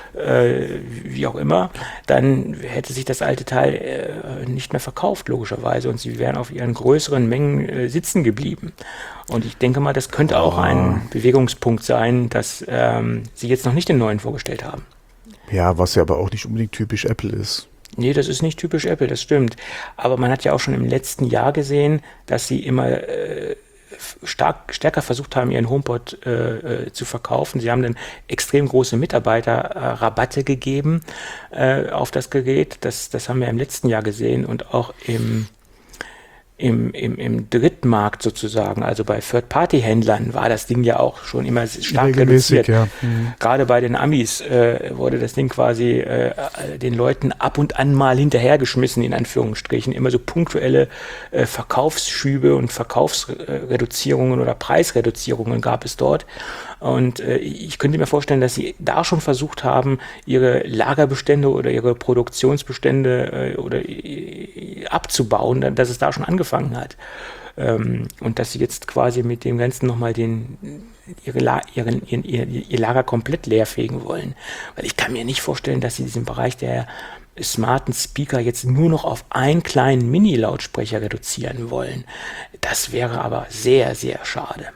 wie auch immer, dann hätte sich das alte Teil nicht mehr verkauft, logischerweise. Und sie wären auf ihren größeren Mengen sitzen geblieben. Und ich denke mal, das könnte auch ein Bewegungspunkt sein, dass sie jetzt noch nicht den neuen vorgestellt haben. Ja, was ja aber auch nicht unbedingt typisch Apple ist. Nee, das ist nicht typisch Apple, das stimmt. Aber man hat ja auch schon im letzten Jahr gesehen, dass sie immer stärker versucht haben, ihren HomePod zu verkaufen. Sie haben dann extrem große Mitarbeiterrabatte gegeben auf das Gerät. Das haben wir im letzten Jahr gesehen und auch im Drittmarkt sozusagen, also bei Third-Party-Händlern war das Ding ja auch schon immer stark reduziert. Ja. Gerade bei den Amis wurde das Ding quasi den Leuten ab und an mal hinterhergeschmissen, in Anführungsstrichen. Immer so punktuelle Verkaufsschübe und Verkaufsreduzierungen oder Preisreduzierungen gab es dort. Und ich könnte mir vorstellen, dass sie da schon versucht haben, ihre Lagerbestände oder ihre Produktionsbestände abzubauen, dass es da schon angefangen hat. Und dass sie jetzt quasi mit dem Ganzen nochmal ihr Lager komplett leerfegen wollen. Weil ich kann mir nicht vorstellen, dass sie diesen Bereich der smarten Speaker jetzt nur noch auf einen kleinen Mini-Lautsprecher reduzieren wollen. Das wäre aber sehr, sehr schade.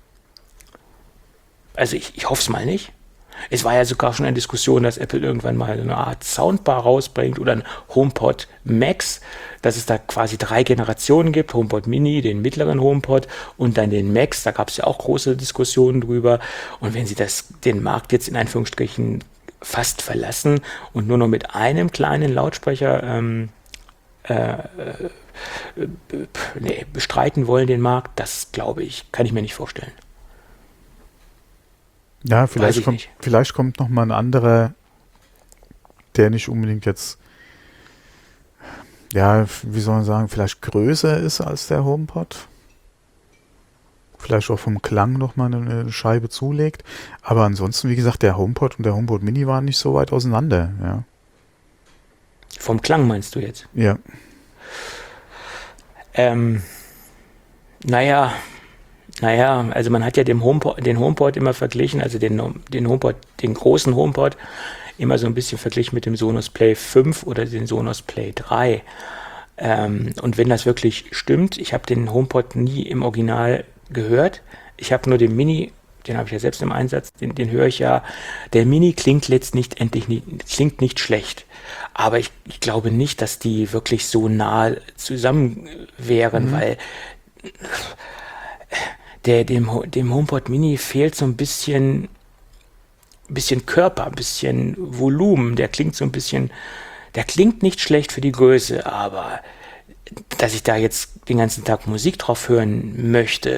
Also ich hoffe es mal nicht. Es war ja sogar schon eine Diskussion, dass Apple irgendwann mal eine Art Soundbar rausbringt oder ein HomePod Max, dass es da quasi 3 Generationen gibt, HomePod Mini, den mittleren HomePod und dann den Max, da gab es ja auch große Diskussionen drüber. Und wenn sie den Markt jetzt in Anführungsstrichen fast verlassen und nur noch mit einem kleinen Lautsprecher bestreiten wollen, den Markt, das glaube ich, kann ich mir nicht vorstellen. Ja, vielleicht kommt noch mal ein anderer, der nicht unbedingt jetzt, ja, wie soll man sagen, vielleicht größer ist als der HomePod. Vielleicht auch vom Klang noch mal eine Scheibe zulegt. Aber ansonsten, wie gesagt, der HomePod und der HomePod Mini waren nicht so weit auseinander. Ja. Vom Klang meinst du jetzt? Ja. Naja, also man hat ja den HomePod immer verglichen, also den HomePod, den großen HomePod, immer so ein bisschen verglichen mit dem Sonos Play 5 oder den Sonos Play 3. Und wenn das wirklich stimmt, ich habe den HomePod nie im Original gehört, ich habe nur den Mini, den habe ich ja selbst im Einsatz, den höre ich ja. Der Mini klingt klingt nicht schlecht, aber ich glaube nicht, dass die wirklich so nah zusammen wären, weil dem HomePod Mini fehlt so ein bisschen Körper, ein bisschen Volumen. Der klingt nicht schlecht für die Größe, aber dass ich da jetzt den ganzen Tag Musik drauf hören möchte,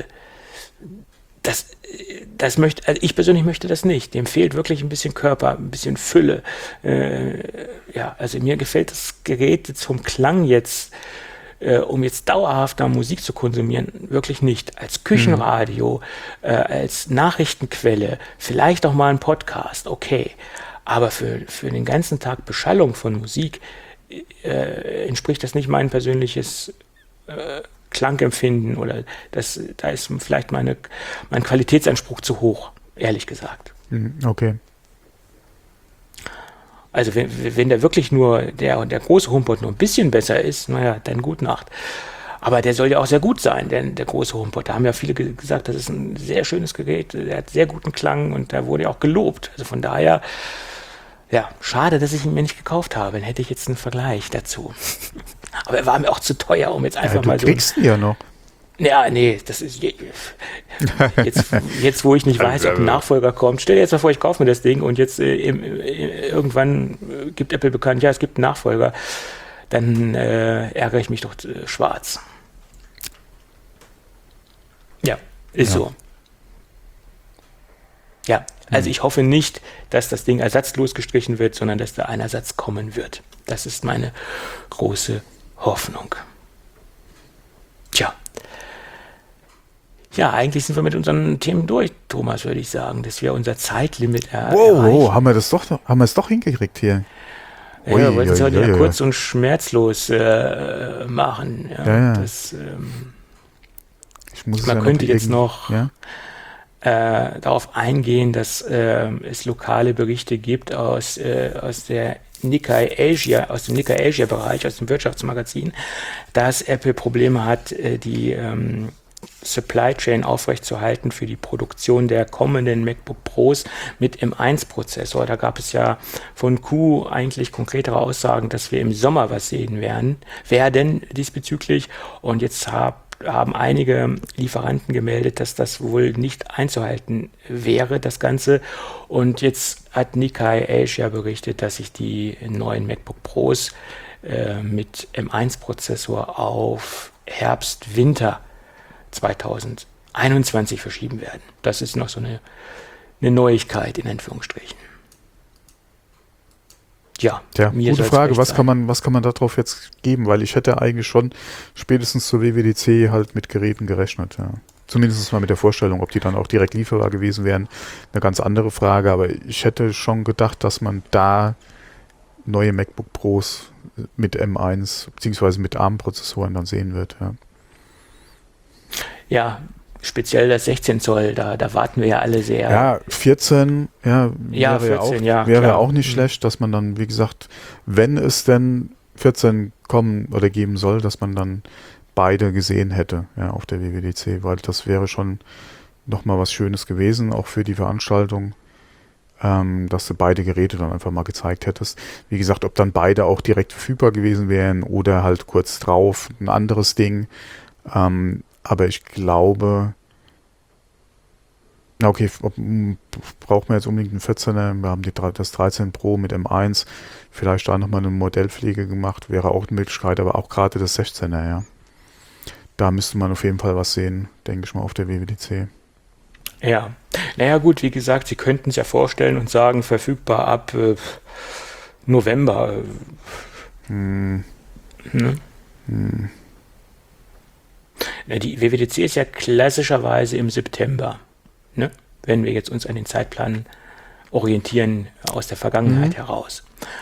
also ich persönlich möchte das nicht. Dem fehlt wirklich ein bisschen Körper, ein bisschen Fülle. Also mir gefällt das Gerät jetzt vom Klang jetzt, um jetzt dauerhafter Musik zu konsumieren, wirklich nicht. Als Küchenradio, als Nachrichtenquelle, vielleicht auch mal ein Podcast, okay. Aber für den ganzen Tag Beschallung von Musik entspricht das nicht mein persönliches Klangempfinden oder da ist vielleicht mein Qualitätsanspruch zu hoch, ehrlich gesagt. Okay. Also wenn der wirklich nur, der große HomePod nur ein bisschen besser ist, naja, dann gute Nacht. Aber der soll ja auch sehr gut sein, denn der große HomePod, da haben ja viele gesagt, das ist ein sehr schönes Gerät, der hat sehr guten Klang und da wurde ja auch gelobt. Also von daher, ja, schade, dass ich ihn mir nicht gekauft habe, dann hätte ich jetzt einen Vergleich dazu. Aber er war mir auch zu teuer, um jetzt einfach mal so... Du kriegst ihn ja noch. Ja, nee, das ist jetzt, wo ich nicht weiß, ob ein Nachfolger kommt. Stell dir jetzt mal vor, ich kaufe mir das Ding und jetzt irgendwann gibt Apple bekannt, ja, es gibt einen Nachfolger. Dann ärgere ich mich doch schwarz. Ja, ist so. Ja, also ich hoffe nicht, dass das Ding ersatzlos gestrichen wird, sondern dass da ein Ersatz kommen wird. Das ist meine große Hoffnung. Tja. Ja, eigentlich sind wir mit unseren Themen durch, Thomas, würde ich sagen, dass wir unser Zeitlimit erreichen. Wow, haben wir es doch hingekriegt hier. Ja, wir wollten es heute ja kurz und schmerzlos machen. Ja. Das, man könnte jetzt noch darauf eingehen, dass es lokale Berichte gibt aus der Nikkei Asia, aus dem Nikkei Asia Bereich, aus dem Wirtschaftsmagazin, dass Apple Probleme hat, die Supply Chain aufrechtzuerhalten für die Produktion der kommenden MacBook Pros mit M1-Prozessor. Da gab es ja von Q eigentlich konkretere Aussagen, dass wir im Sommer was sehen werden diesbezüglich. Und jetzt hat haben einige Lieferanten gemeldet, dass das wohl nicht einzuhalten wäre, das Ganze. Und jetzt hat Nikkei Asia berichtet, dass sich die neuen MacBook Pros mit M1-Prozessor auf Herbst, Winter 2021 verschieben werden. Das ist noch so eine Neuigkeit in Anführungsstrichen. Ja, gute Frage. Was kann man darauf jetzt geben? Weil ich hätte eigentlich schon spätestens zur WWDC halt mit Geräten gerechnet. Ja. Zumindest mal mit der Vorstellung, ob die dann auch direkt lieferbar gewesen wären, eine ganz andere Frage. Aber ich hätte schon gedacht, dass man da neue MacBook Pros mit M1 bzw. mit ARM-Prozessoren dann sehen wird. Ja, speziell das 16 Zoll, da warten wir ja alle sehr. Ja, 14, wäre auch nicht schlecht, dass man dann, wie gesagt, wenn es denn 14 kommen oder geben soll, dass man dann beide gesehen hätte, auf der WWDC, weil das wäre schon nochmal was Schönes gewesen, auch für die Veranstaltung, dass du beide Geräte dann einfach mal gezeigt hättest. Wie gesagt, ob dann beide auch direkt verfügbar gewesen wären oder halt kurz drauf ein anderes Ding. Aber ich glaube, okay, braucht man jetzt unbedingt einen 14er, wir haben das 13 Pro mit M1, vielleicht da nochmal eine Modellpflege gemacht, wäre auch eine Möglichkeit, aber auch gerade das 16er, ja. Da müsste man auf jeden Fall was sehen, denke ich mal, auf der WWDC. Ja, naja gut, wie gesagt, Sie könnten es ja vorstellen und sagen, verfügbar ab November. Ne? Die WWDC ist ja klassischerweise im September, ne? Wenn wir jetzt uns an den Zeitplan orientieren aus der Vergangenheit heraus.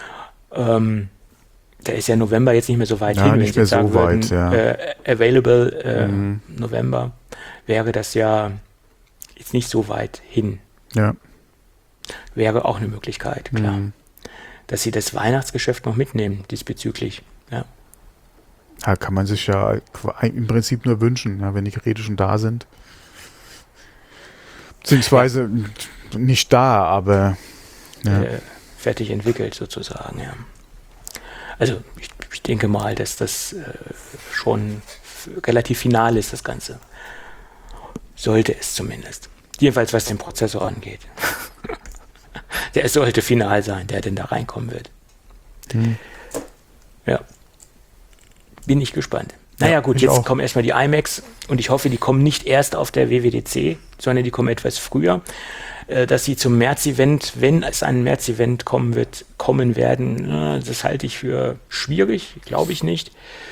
Da ist ja November jetzt nicht mehr so weit hin, wenn nicht Sie mehr sagen so weit, würden, available November, wäre das ja jetzt nicht so weit hin. Ja. Wäre auch eine Möglichkeit, klar. Dass Sie das Weihnachtsgeschäft noch mitnehmen diesbezüglich, ja. Ja, kann man sich ja im Prinzip nur wünschen, wenn die Geräte schon da sind. Beziehungsweise nicht da, aber fertig entwickelt sozusagen, ja. Also ich denke mal, dass das schon relativ final ist, das Ganze. Sollte es zumindest. Jedenfalls, was den Prozessor angeht. Der sollte final sein, der denn da reinkommen wird. Ja. Bin ich gespannt. Naja gut, jetzt kommen erstmal die iMacs und ich hoffe, die kommen nicht erst auf der WWDC, sondern die kommen etwas früher, dass sie zum März-Event, wenn es ein März-Event kommen werden. Das halte ich für schwierig, glaube ich nicht.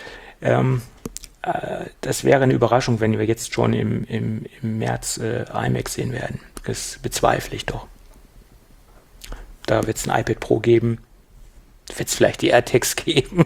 Das wäre eine Überraschung, wenn wir jetzt schon im März iMacs sehen werden. Das bezweifle ich doch. Da wird es ein iPad Pro geben, wird es vielleicht die AirTags geben.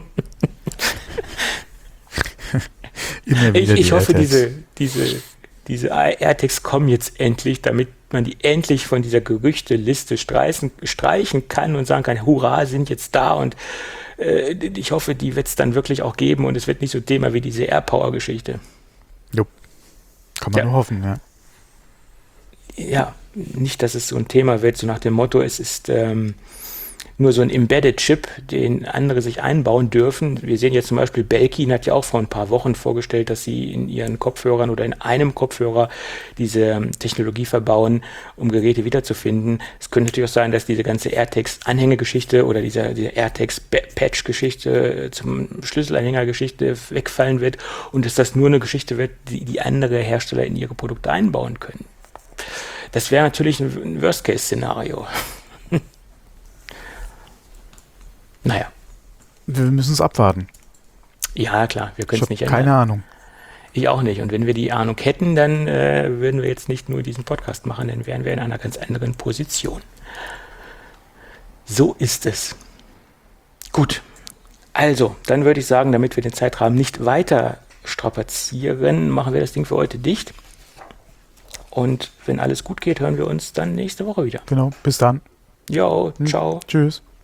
Ich hoffe, diese AirTags kommen jetzt endlich, damit man die endlich von dieser Gerüchteliste streichen kann und sagen kann, hurra, sind jetzt da, und ich hoffe, die wird es dann wirklich auch geben und es wird nicht so Thema wie diese AirPower-Geschichte. Jo. Kann man nur hoffen, ja. Ja, nicht, dass es so ein Thema wird, so nach dem Motto, es ist nur so ein Embedded-Chip, den andere sich einbauen dürfen. Wir sehen jetzt zum Beispiel, Belkin hat ja auch vor ein paar Wochen vorgestellt, dass sie in ihren Kopfhörern oder in einem Kopfhörer diese Technologie verbauen, um Geräte wiederzufinden. Es könnte natürlich auch sein, dass diese ganze AirTags-Anhängegeschichte oder diese AirTags-Patch-Geschichte zum Schlüsselanhänger-Geschichte wegfallen wird und dass das nur eine Geschichte wird, die andere Hersteller in ihre Produkte einbauen können. Das wäre natürlich ein Worst-Case-Szenario. Naja. Wir müssen es abwarten. Ja, klar, wir können es nicht ändern. Keine Ahnung. Ich auch nicht. Und wenn wir die Ahnung hätten, dann würden wir jetzt nicht nur diesen Podcast machen, dann wären wir in einer ganz anderen Position. So ist es. Gut. Also, dann würde ich sagen, damit wir den Zeitrahmen nicht weiter strapazieren, machen wir das Ding für heute dicht. Und wenn alles gut geht, hören wir uns dann nächste Woche wieder. Genau, bis dann. Jo, ciao. Tschüss.